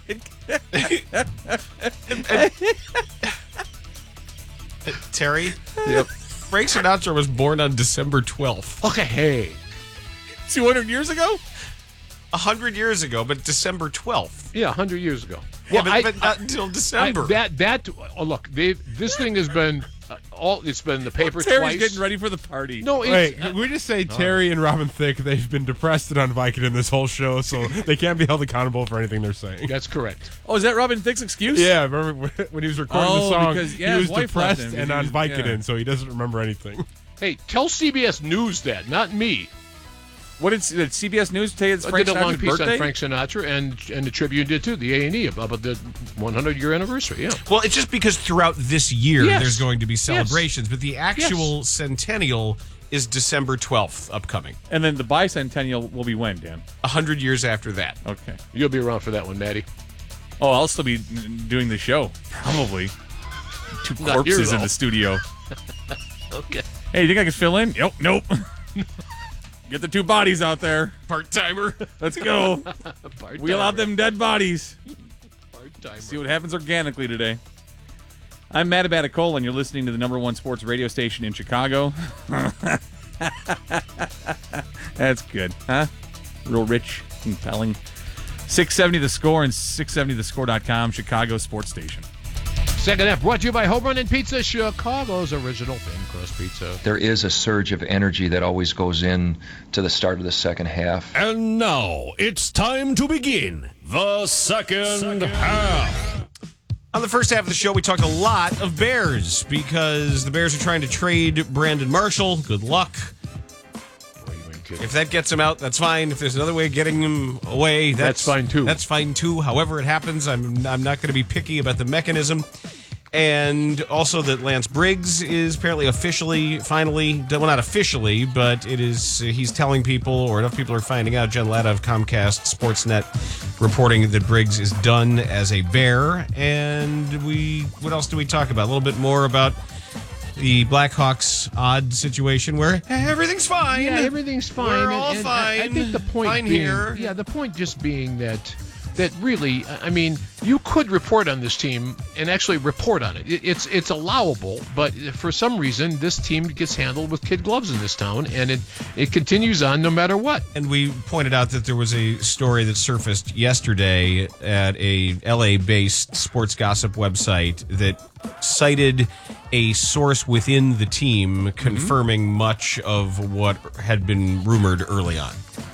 Terry? Yep. Frank Sinatra was born on December 12th. Okay, hey. 200 years ago? 100 years ago, but December 12th. Yeah, 100 years ago. Yeah, but not until December. Look, this thing has been it's been in the paper Terry's twice. getting ready for the party. No, wait, we just say Terry and Robin Thicke, they've been depressed and on Vicodin this whole show, so they can't be held accountable for anything they're saying. That's correct. Oh, is that Robin Thicke's excuse? Yeah, remember when he was recording the song, because, he was his wife left depressed him and on Vicodin, yeah. so he doesn't remember anything. Hey, tell CBS News that, not me. What did CBS News tell you? It's I Frank did a long Sinatra's piece birthday? on Frank Sinatra, and the Tribune did too, the A&E, about the 100-year anniversary, yeah. Well, it's just because throughout this year Yes. there's going to be celebrations, but the actual centennial is December 12th upcoming. And then the bicentennial will be when, Dan? 100 years after that. Okay. You'll be around for that one, Maddie. Oh, I'll still be doing the show. Probably. Two Not corpses here, in though. the studio. Okay. Hey, you think I can fill in? Nope. Get the two bodies out there. Part-timer. Let's go. Wheel out them dead bodies. Part-timer. See what happens organically today. I'm Matt Abaticola, and you're listening to the #1 sports radio station in Chicago. That's good, huh? Real rich, compelling. 670 The Score and 670thescore.com, Chicago sports station. Second half brought to you by Home Run and Pizza, Chicago's original thin crust pizza. There is a surge of energy that always goes in to the start of the second half. And now it's time to begin the second half. On the first half of the show, we talked a lot of Bears because the Bears are trying to trade Brandon Marshall. Good luck. If that gets him out, that's fine. If there's another way of getting him away, That's fine, too. That's fine too. However it happens, I'm not going to be picky about the mechanism. And also that Lance Briggs is apparently finally, well, not officially, but it is, he's telling people, or enough people are finding out, Jen Latta of Comcast Sportsnet reporting that Briggs is done as a Bear. And what else do we talk about? A little bit more about the Blackhawks odd situation where everything's fine. Yeah, everything's fine. We're all fine. I think the point fine being, here. Yeah, the point just being that that really, I mean, you could report on this team and actually report on it. It's allowable, but for some reason, this team gets handled with kid gloves in this town, and it continues on no matter what. And we pointed out that there was a story that surfaced yesterday at a LA-based sports gossip website that cited a source within the team confirming much of what had been rumored early on.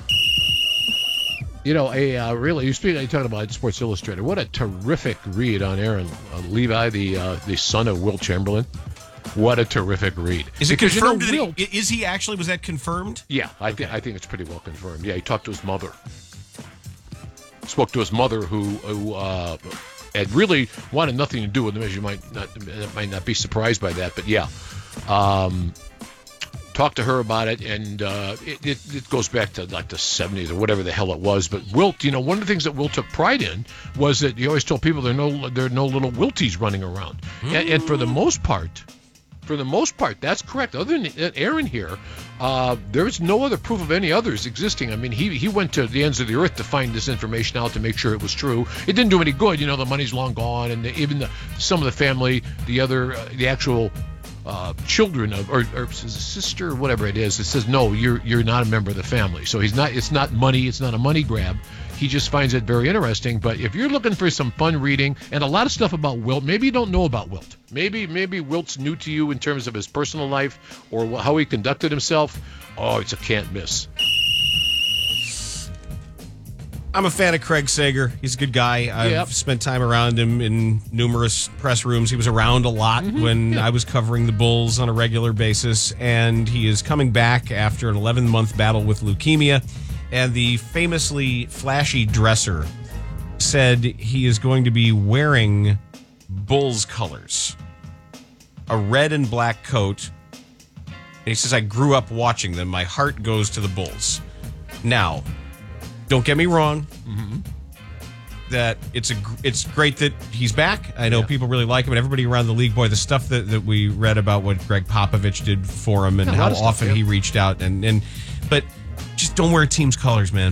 You know, you're talking about Sports Illustrated. What a terrific read on Aaron Levi, the son of Wilt Chamberlain. What a terrific read. Is it confirmed? Was that confirmed? Yeah, I think it's pretty well confirmed. Yeah, he talked to his mother. Spoke to his mother, who had really wanted nothing to do with him, as you might not be surprised by that. But yeah, talked to her about it, and it goes back to like the 70s or whatever the hell it was. But Wilt, you know, one of the things that Wilt took pride in was that he always told people there are no little Wilties running around, and for the most part, that's correct. Other than Aaron here, there's no other proof of any others existing. I mean, he went to the ends of the earth to find this information out to make sure it was true. It didn't do any good. You know, the money's long gone, and some of the family, the actual children of or sister, whatever it is, it says no, you're not a member of the family. So it's not money. It's not a money grab. He just finds it very interesting. But if you're looking for some fun reading and a lot of stuff about Wilt, maybe you don't know about Wilt. Maybe Wilt's new to you in terms of his personal life or how he conducted himself. Oh, it's a can't miss. I'm a fan of Craig Sager. He's a good guy. I've spent time around him in numerous press rooms. He was around a lot when I was covering the Bulls on a regular basis, and he is coming back after an 11-month battle with leukemia. And the famously flashy dresser said he is going to be wearing Bulls colors, a red and black coat. And he says, I grew up watching them. My heart goes to the Bulls. Now, don't get me wrong, that it's great that he's back. I know people really like him, and everybody around the league, boy, the stuff that we read about what Greg Popovich did for him and how often he reached out. But just don't wear team's colors, man.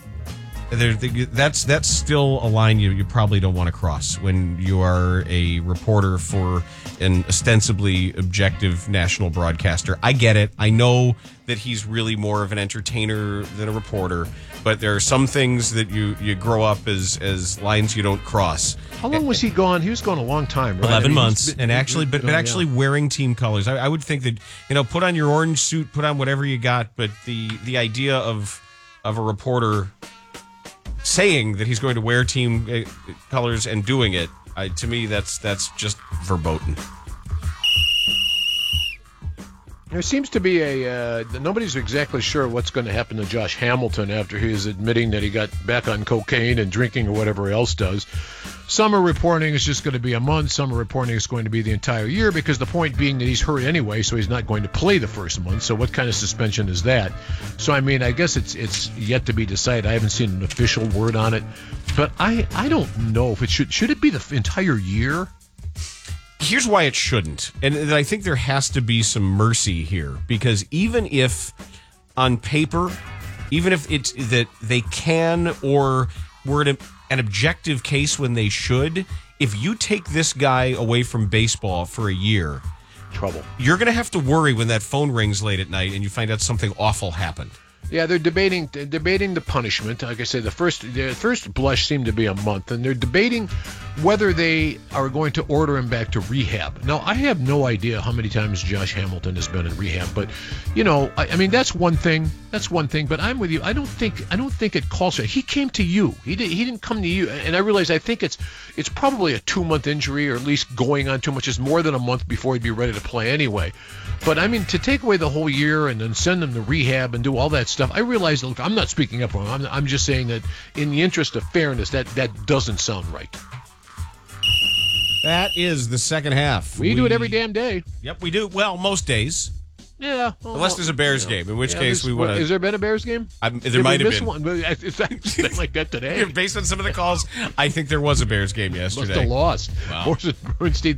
That's still a line you probably don't want to cross when you are a reporter for an ostensibly objective national broadcaster. I get it. I know that he's really more of an entertainer than a reporter, but there are some things that you grow up as lines you don't cross. How long was he gone? He was gone a long time, right? 11 months, and actually wearing team colors. I would think that, put on your orange suit, put on whatever you got, but the idea of a reporter saying that he's going to wear team colors and doing it, to me, that's just verboten. There seems to be nobody's exactly sure what's going to happen to Josh Hamilton after he is admitting that he got back on cocaine and drinking or whatever else does. Some are reporting it's just going to be a month. Some are reporting it's going to be the entire year, because the point being that he's hurt anyway, so he's not going to play the first month. So what kind of suspension is that? So, I mean, I guess it's yet to be decided. I haven't seen an official word on it. But I don't know if it should it be the entire year? Here's why it shouldn't. And I think there has to be some mercy here, because even if on paper, even if it's that they can or were an objective case when they should, if you take this guy away from baseball for a year, trouble. You're going to have to worry when that phone rings late at night and you find out something awful happened. Yeah, they're debating the punishment. Like I said, the first blush seemed to be a month, and they're debating whether they are going to order him back to rehab. Now, I have no idea how many times Josh Hamilton has been in rehab, but I mean that's one thing. But I'm with you. I don't think it calls for it. He came to you. He didn't come to you. And I realize I think it's probably a 2-month injury, or at least going on too much. It's more than a month before he'd be ready to play anyway. But I mean, to take away the whole year and then send him to rehab and do all that stuff, I realize. Look, I'm not speaking up for him. I'm just saying that in the interest of fairness, that doesn't sound right. That is the second half. We do it every damn day. Yep, we do. Well, most days. Yeah. Unless there's a Bears game, in which case we would have... Has there been a Bears game? There might have been. One? It's been like that today. Based on some of the calls, I think there was a Bears game yesterday. Must have lost. Wow. Horst and Bernstein,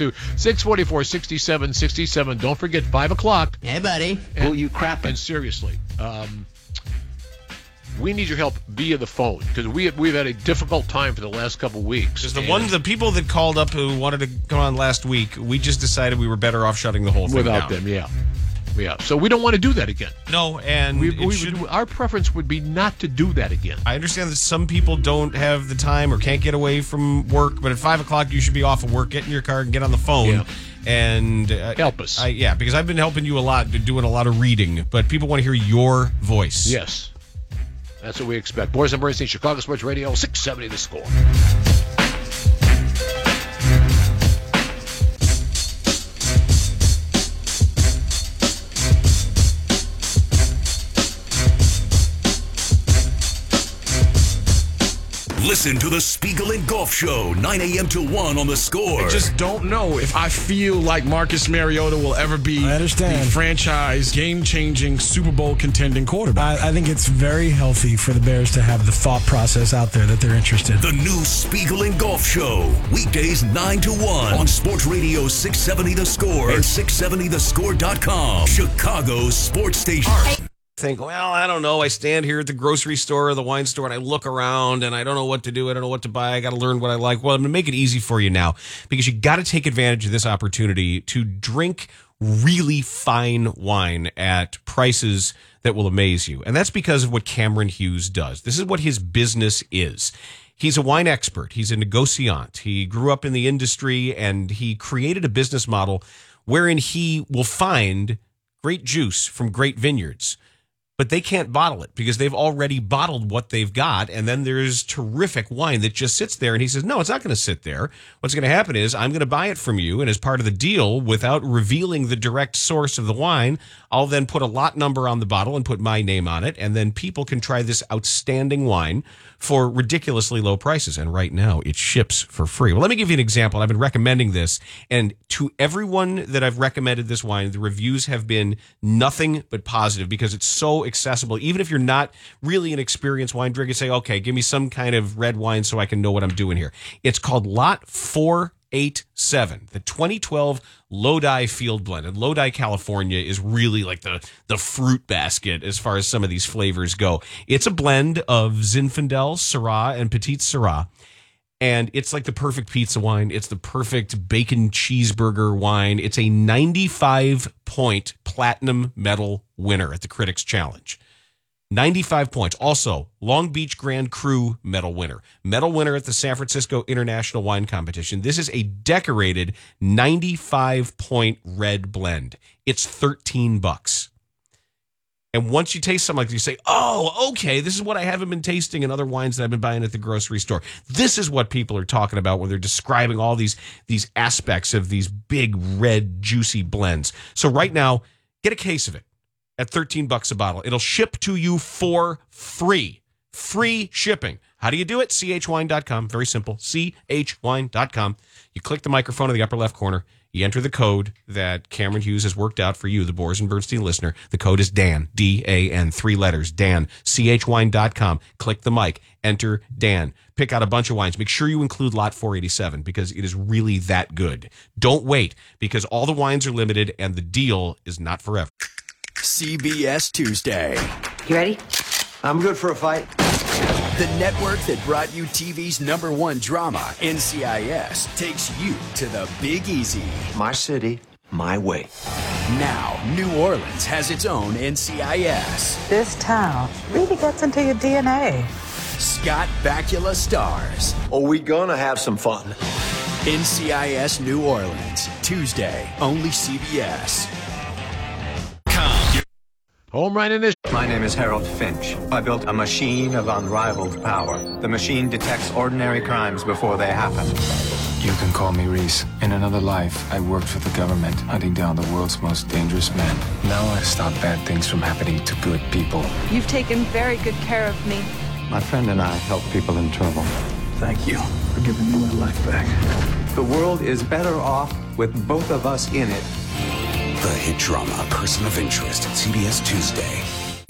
312-644-6767. Don't forget, 5 o'clock. Hey, buddy. Who you crapping? And seriously, We need your help via the phone because we've had a difficult time for the last couple weeks. Because the people that called up who wanted to come on last week, we just decided we were better off shutting the whole thing without down. them. Yeah. So we don't want to do that again. No, and our preference would be not to do that again. I understand that some people don't have the time or can't get away from work, but at 5 o'clock you should be off of work, get in your car, and get on the phone and help us. Because I've been helping you a lot, doing a lot of reading, but people want to hear your voice. Yes, that's what we expect. Boris and Bernstein, Chicago Sports Radio, 670 The Score. Listen to the Spiegel and Golf Show, 9 a.m. to 1 on The Score. I just don't know if I feel like Marcus Mariota will ever be the franchise, game-changing, Super Bowl contending quarterback. I think it's very healthy for the Bears to have the thought process out there that they're interested. The new Spiegel and Golf Show, weekdays 9 to 1 on Sports Radio 670 The Score and 670thescore.com, Chicago's sports station. Think, well, I don't know. I stand here at the grocery store or the wine store and I look around and I don't know what to do. I don't know what to buy. I got to learn what I like. Well, I'm going to make it easy for you now because you got to take advantage of this opportunity to drink really fine wine at prices that will amaze you. And that's because of what Cameron Hughes does. This is what his business is. He's a wine expert. He's a negociant. He grew up in the industry and he created a business model wherein he will find great juice from great vineyards. But they can't bottle it because they've already bottled what they've got. And then there's terrific wine that just sits there. And he says, no, it's not going to sit there. What's going to happen is I'm going to buy it from you. And as part of the deal, without revealing the direct source of the wine, I'll then put a lot number on the bottle and put my name on it. And then people can try this outstanding wine for ridiculously low prices. And right now it ships for free. Well, let me give you an example. I've been recommending this. And to everyone that I've recommended this wine, the reviews have been nothing but positive because it's so accessible. Even if you're not really an experienced wine drinker, say, okay, give me some kind of red wine so I can know what I'm doing here. It's called Lot 487, the 2012 Lodi Field Blend. And Lodi, California is really like the fruit basket as far as some of these flavors go. It's a blend of Zinfandel, Syrah, and Petite Syrah. And it's like the perfect pizza wine. It's the perfect bacon cheeseburger wine. It's a 95-point platinum medal winner at the Critics Challenge. 95 points. Also, Long Beach Grand Cru medal winner. Medal winner at the San Francisco International Wine Competition. This is a decorated 95-point red blend. It's $13. And once you taste something like this, you say, oh, okay, this is what I haven't been tasting in other wines that I've been buying at the grocery store. This is what people are talking about when they're describing all these aspects of these big, red, juicy blends. So right now, get a case of it at $13 a bottle. It'll ship to you for free. Free shipping. How do you do it? chwine.com. Very simple. chwine.com. You click the microphone in the upper left corner. You enter the code that Cameron Hughes has worked out for you, the Boris and Bernstein listener. The code is Dan, D-A-N, 3 letters, Dan, chwine.com. Click the mic, enter Dan. Pick out a bunch of wines. Make sure you include Lot 487 because it is really that good. Don't wait because all the wines are limited and the deal is not forever. CBS Tuesday. You ready? I'm good for a fight. The network that brought you TV's #1 drama, NCIS, takes you to the Big Easy. My city, my way. Now, New Orleans has its own NCIS. This town really gets into your DNA. Scott Bakula stars. Oh, we gonna have some fun. NCIS New Orleans, Tuesday, only CBS. Home run in this. My name is Harold Finch. I built a machine of unrivaled power. The machine detects ordinary crimes before they happen. You can call me Reese. In another life, I worked for the government, hunting down the world's most dangerous men. Now I stop bad things from happening to good people. You've taken very good care of me. My friend and I help people in trouble. Thank you for giving me my life back. The world is better off with both of us in it. The hit drama, Person of Interest, CBS Tuesday.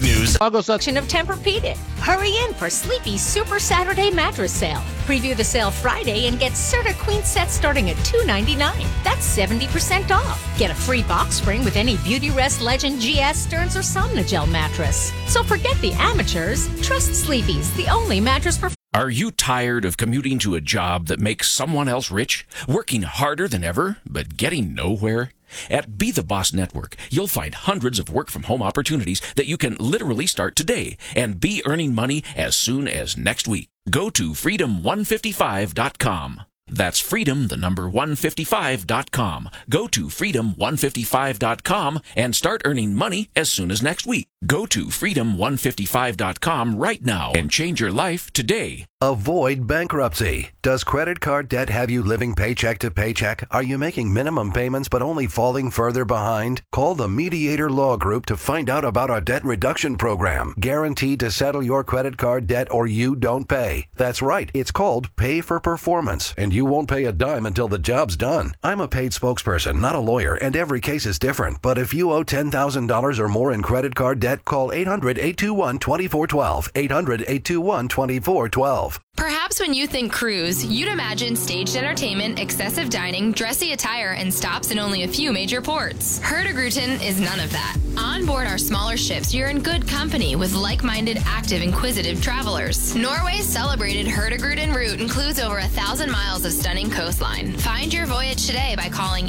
News. Section of Tempur-Pedic. Hurry in for Sleepy Super Saturday Mattress Sale. Preview the sale Friday and get Serta Queen sets starting at $299. That's 70% off. Get a free box spring with any Beautyrest Legend GS Stearns or Somnigel mattress. So forget the amateurs. Trust Sleepy's, the only mattress for... Are you tired of commuting to a job that makes someone else rich? Working harder than ever, but getting nowhere? At Be The Boss Network, you'll find hundreds of work-from-home opportunities that you can literally start today and be earning money as soon as next week. Go to freedom155.com. That's freedom, the number 155.com. Go to freedom155.com and start earning money as soon as next week. Go to freedom155.com right now and change your life today. Avoid bankruptcy. Does credit card debt have you living paycheck to paycheck? Are you making minimum payments but only falling further behind? Call the Mediator Law Group to find out about our debt reduction program. Guaranteed to settle your credit card debt or you don't pay. That's right. It's called Pay for Performance, and you won't pay a dime until the job's done. I'm a paid spokesperson, not a lawyer, and every case is different. But if you owe $10,000 or more in credit card debt, call 800-821-2412. 800-821-2412. Perhaps when you think cruise, you'd imagine staged entertainment, excessive dining, dressy attire, and stops in only a few major ports. Hurtigruten is none of that. On board our smaller ships, you're in good company with like-minded, active, inquisitive travelers. Norway's celebrated Hurtigruten route includes over 1,000 miles of stunning coastline. Find your voyage today by calling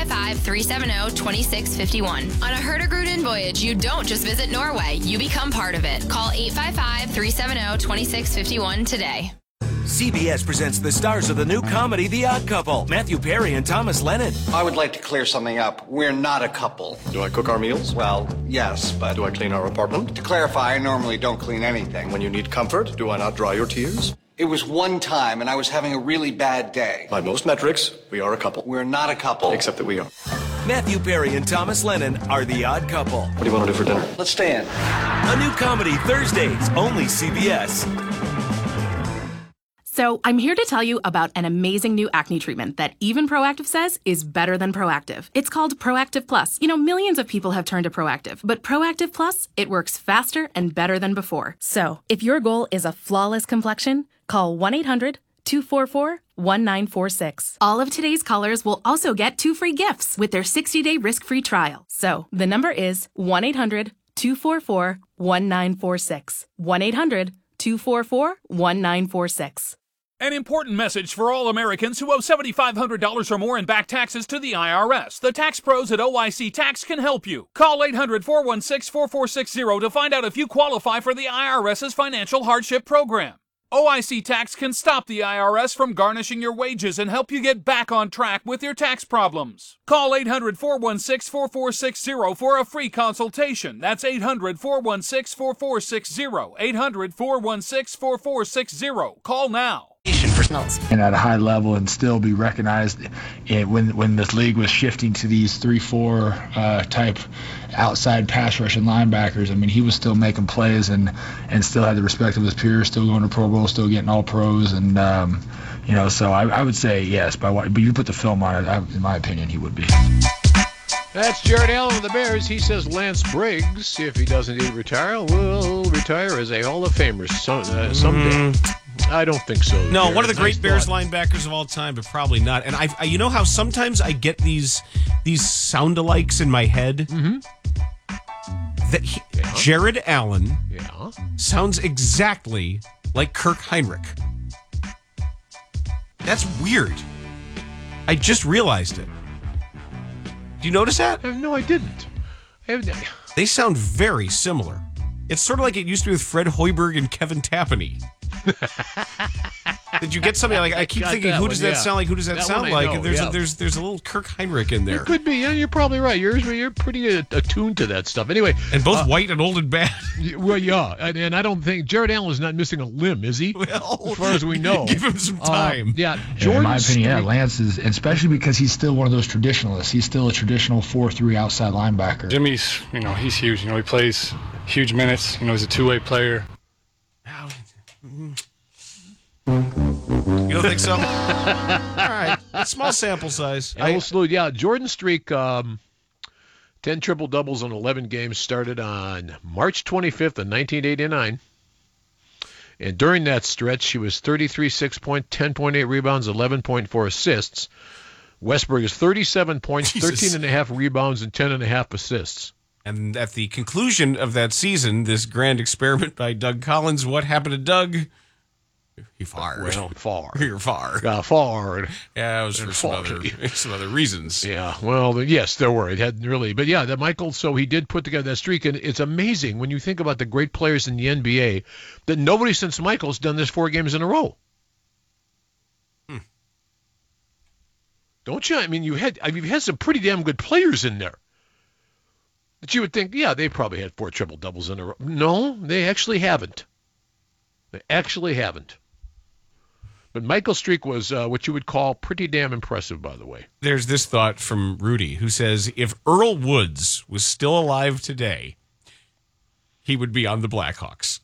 855-370-2651. On a Hurtigruten voyage, you don't just visit Norway, you become part of it. Call 855-370-2651 today. CBS presents the stars of the new comedy, The Odd Couple, Matthew Perry and Thomas Lennon. I would like to clear something up. We're not a couple. Do I cook our meals? Well, yes, but... Do I clean our apartment? To clarify, I normally don't clean anything. When you need comfort, do I not dry your tears? It was one time, and I was having a really bad day. By most metrics, we are a couple. We're not a couple. Except that we are. Matthew Perry and Thomas Lennon are The Odd Couple. What do you want to do for dinner? Let's stay in. A new comedy Thursdays, only CBS. So I'm here to tell you about an amazing new acne treatment that even Proactive says is better than Proactive. It's called Proactive Plus. You know, millions of people have turned to Proactive, but Proactive Plus, it works faster and better than before. So if your goal is a flawless complexion, call 1-800-244-1946. All of today's callers will also get 2 free gifts with their 60-day risk-free trial. So the number is 1-800-244-1946. 1-800-244-1946. An important message for all Americans who owe $7,500 or more in back taxes to the IRS. The tax pros at OIC Tax can help you. Call 800-416-4460 to find out if you qualify for the IRS's financial hardship program. OIC Tax can stop the IRS from garnishing your wages and help you get back on track with your tax problems. Call 800-416-4460 for a free consultation. That's 800-416-4460. 800-416-4460. Call now. And at a high level and still be recognized when this league was shifting to these 3-4 type outside pass rushing linebackers. I mean, he was still making plays and still had the respect of his peers, still going to Pro Bowl, still getting all pros. And, so I would say yes. But you put the film on it, in my opinion, he would be. That's Jared Allen of the Bears. He says Lance Briggs, if he doesn't indeed retire, will retire as a Hall of Famer someday. I don't think so. No, one of the great Bears linebackers of all time, but probably not. And you know how sometimes I get these sound-alikes in my head? Mm-hmm. Jared Allen sounds exactly like Kirk Heinrich. That's weird. I just realized it. Do you notice that? No, I didn't. They sound very similar. It's sort of like it used to be with Fred Hoiberg and Kevin Tapani. Did you get something like I keep thinking, who does that sound like? Who does that sound like? And there's a little Kirk Heinrich in there. It could be. Yeah, you're probably right. You're pretty attuned to that stuff. Anyway, and both white and old and bad. Well, yeah, and I don't think Jared Allen is not missing a limb, is he? Well, as far as we know, give him some time. In my opinion, Lance is, especially because he's still one of those traditionalists. He's still a traditional 4-3 outside linebacker. Jimmy's, he's huge. He plays huge minutes. He's a two-way player. You don't think so? All right. Small sample size. Jordan Streak 10 triple-doubles in 11 games started on March 25th of 1989. And during that stretch, she was 33.6 points, 10.8 rebounds, 11.4 assists. Westberg is 37 points, 13.5 rebounds, and 10.5 assists. And at the conclusion of that season, this grand experiment by Doug Collins, what happened to Doug? He fired. Well, fired. You're fired. Got fired. Yeah, it was for some other reasons. Yeah, well, yes, there were. It hadn't really. But yeah, Michael, so he did put together that streak. And it's amazing when you think about the great players in the NBA that nobody since Michael's done this 4 games in a row. Don't you? I mean, you've had some pretty damn good players in there that you would think, yeah, they probably had 4 triple-doubles in a row. No, they actually haven't. They actually haven't. But Michael's streak was what you would call pretty damn impressive, by the way. There's this thought from Rudy, who says, if Earl Woods was still alive today, he would be on the Blackhawks.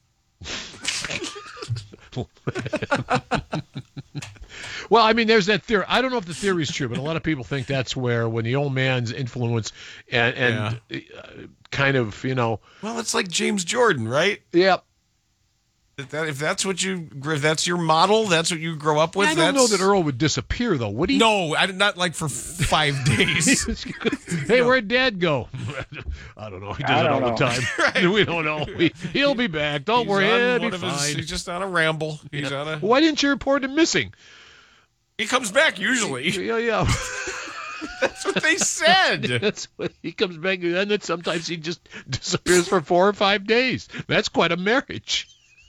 Well, I mean, there's that theory. I don't know if the theory is true, but a lot of people think that's where when the old man's influence and kind of, you know. Well, it's like James Jordan, right? Yep. If that's your model, that's what you grow up with. I don't know that Earl would disappear, though, would he? No, not like for 5 days. Hey, where'd Dad go? I don't know. He does it all the time. Right. We don't know. He'll be back. Don't worry. He'll be fine. He's just on a ramble. Why didn't you report him missing? He comes back usually. Yeah. That's what they said. That's what he comes back, and then sometimes he just disappears for 4 or 5 days. That's quite a marriage.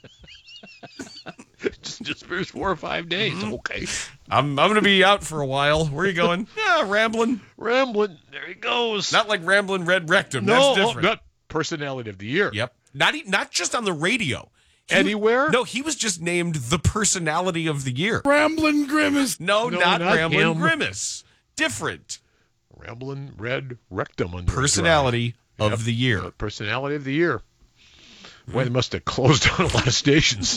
Just disappears 4 or 5 days. Mm-hmm. Okay. I'm going to be out for a while. Where are you going? Yeah, rambling. There he goes. Not like Rambling Red Rectum. No, that's different. Not Personality of the Year. Yep. Not just on the radio. Anywhere? No, he was just named the Personality of the Year. Ramblin' Grimace. No, not Ramblin' Grimace. Different. Ramblin' Red Rectum. Personality of the Year. Personality of the Year. Boy, they must have closed down a lot of stations.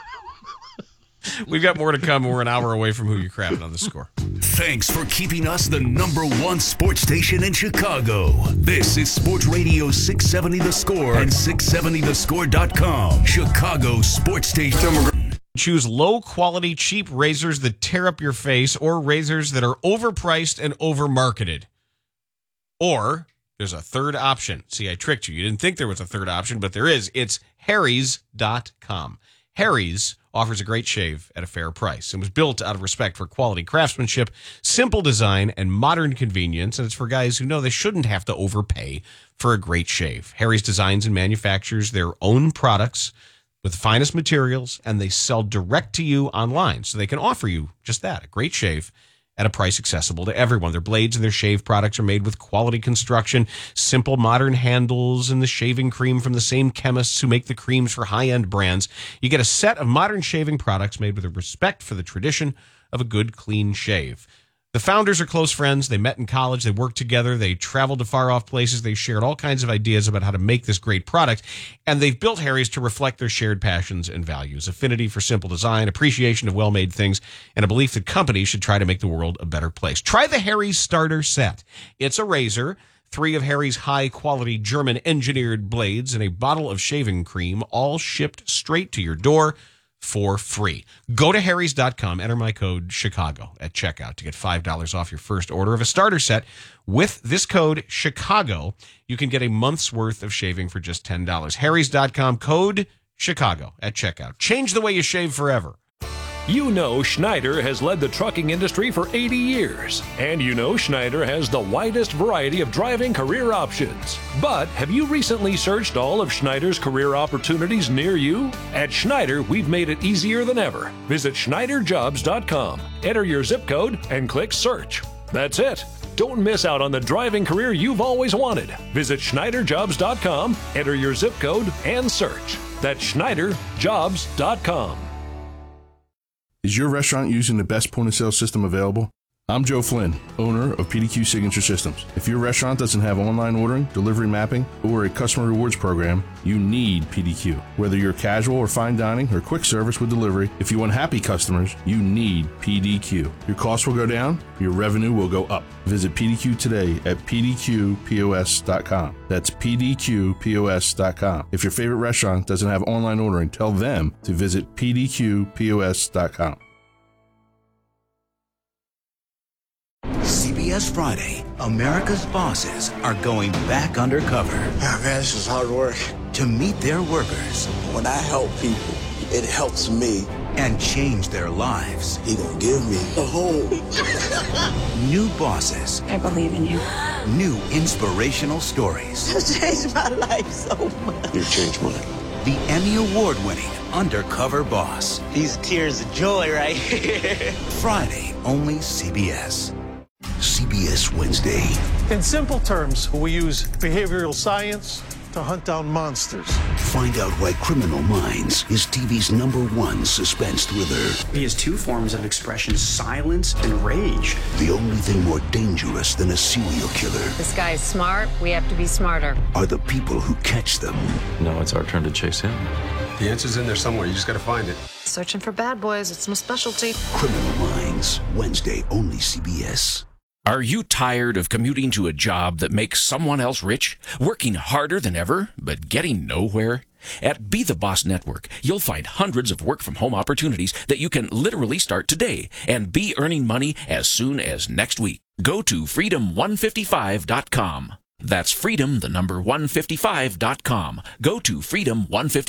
We've got more to come. We're an hour away from Who You Crapping on The Score. Thanks for keeping us the #1 sports station in Chicago. This is Sports Radio 670 The Score and 670thescore.com. Chicago Sports Station. Choose low-quality, cheap razors that tear up your face or razors that are overpriced and overmarketed. Or there's a third option. See, I tricked you. You didn't think there was a third option, but there is. It's Harry's.com. Harry's offers a great shave at a fair price and was built out of respect for quality craftsmanship, simple design, and modern convenience. And it's for guys who know they shouldn't have to overpay for a great shave. Harry's designs and manufactures their own products with the finest materials, and they sell direct to you online. So they can offer you just that, a great shave at a price accessible to everyone. Their blades and their shave products are made with quality construction, simple modern handles, and the shaving cream from the same chemists who make the creams for high-end brands. You get a set of modern shaving products made with a respect for the tradition of a good, clean shave. The founders are close friends. They met in college. They worked together. They traveled to far-off places. They shared all kinds of ideas about how to make this great product. And they've built Harry's to reflect their shared passions and values, affinity for simple design, appreciation of well-made things, and a belief that companies should try to make the world a better place. Try the Harry's Starter Set. It's a razor, 3 of Harry's high-quality German-engineered blades, and a bottle of shaving cream, all shipped straight to your door for free. Go to Harry's.com, enter my code Chicago at checkout to get $5 off your first order of a starter set. With this code Chicago, you can get a month's worth of shaving for just $10. Harry's.com, code Chicago at checkout. Change the way you shave forever. You know Schneider has led the trucking industry for 80 years. And you know Schneider has the widest variety of driving career options. But have you recently searched all of Schneider's career opportunities near you? At Schneider, we've made it easier than ever. Visit SchneiderJobs.com, enter your zip code, and click search. That's it. Don't miss out on the driving career you've always wanted. Visit SchneiderJobs.com, enter your zip code, and search. That's SchneiderJobs.com. Is your restaurant using the best point-of-sale system available? I'm Joe Flynn, owner of PDQ Signature Systems. If your restaurant doesn't have online ordering, delivery mapping, or a customer rewards program, you need PDQ. Whether you're casual or fine dining or quick service with delivery, if you want happy customers, you need PDQ. Your costs will go down, your revenue will go up. Visit PDQ today at pdqpos.com. That's pdqpos.com. If your favorite restaurant doesn't have online ordering, tell them to visit pdqpos.com. CBS Friday, America's bosses are going back undercover. Man, this is hard work. To meet their workers. When I help people, it helps me. And change their lives. He gonna give me a home. New bosses. I believe in you. New inspirational stories. You changed my life so much. You changed mine. The Emmy Award-winning Undercover Boss. These tears of joy right here. Friday, only CBS. CBS Wednesday. In simple terms, we use behavioral science to hunt down monsters. Find out why Criminal Minds is TV's #1 suspense thriller. He has two forms of expression, silence and rage. The only thing more dangerous than a serial killer This guy's smart. We have to be smarter. are the people who catch them. Now it's our turn to chase him. The answer's in there somewhere. You just got to find it. Searching for bad boys. It's my specialty. Criminal Minds, Wednesday, only CBS. Are you tired of commuting to a job that makes someone else rich, working harder than ever, but getting nowhere? At Be the Boss Network, you'll find hundreds of work-from-home opportunities that you can literally start today and be earning money as soon as next week. Go to freedom155.com. That's freedom155.com. Go to freedom155.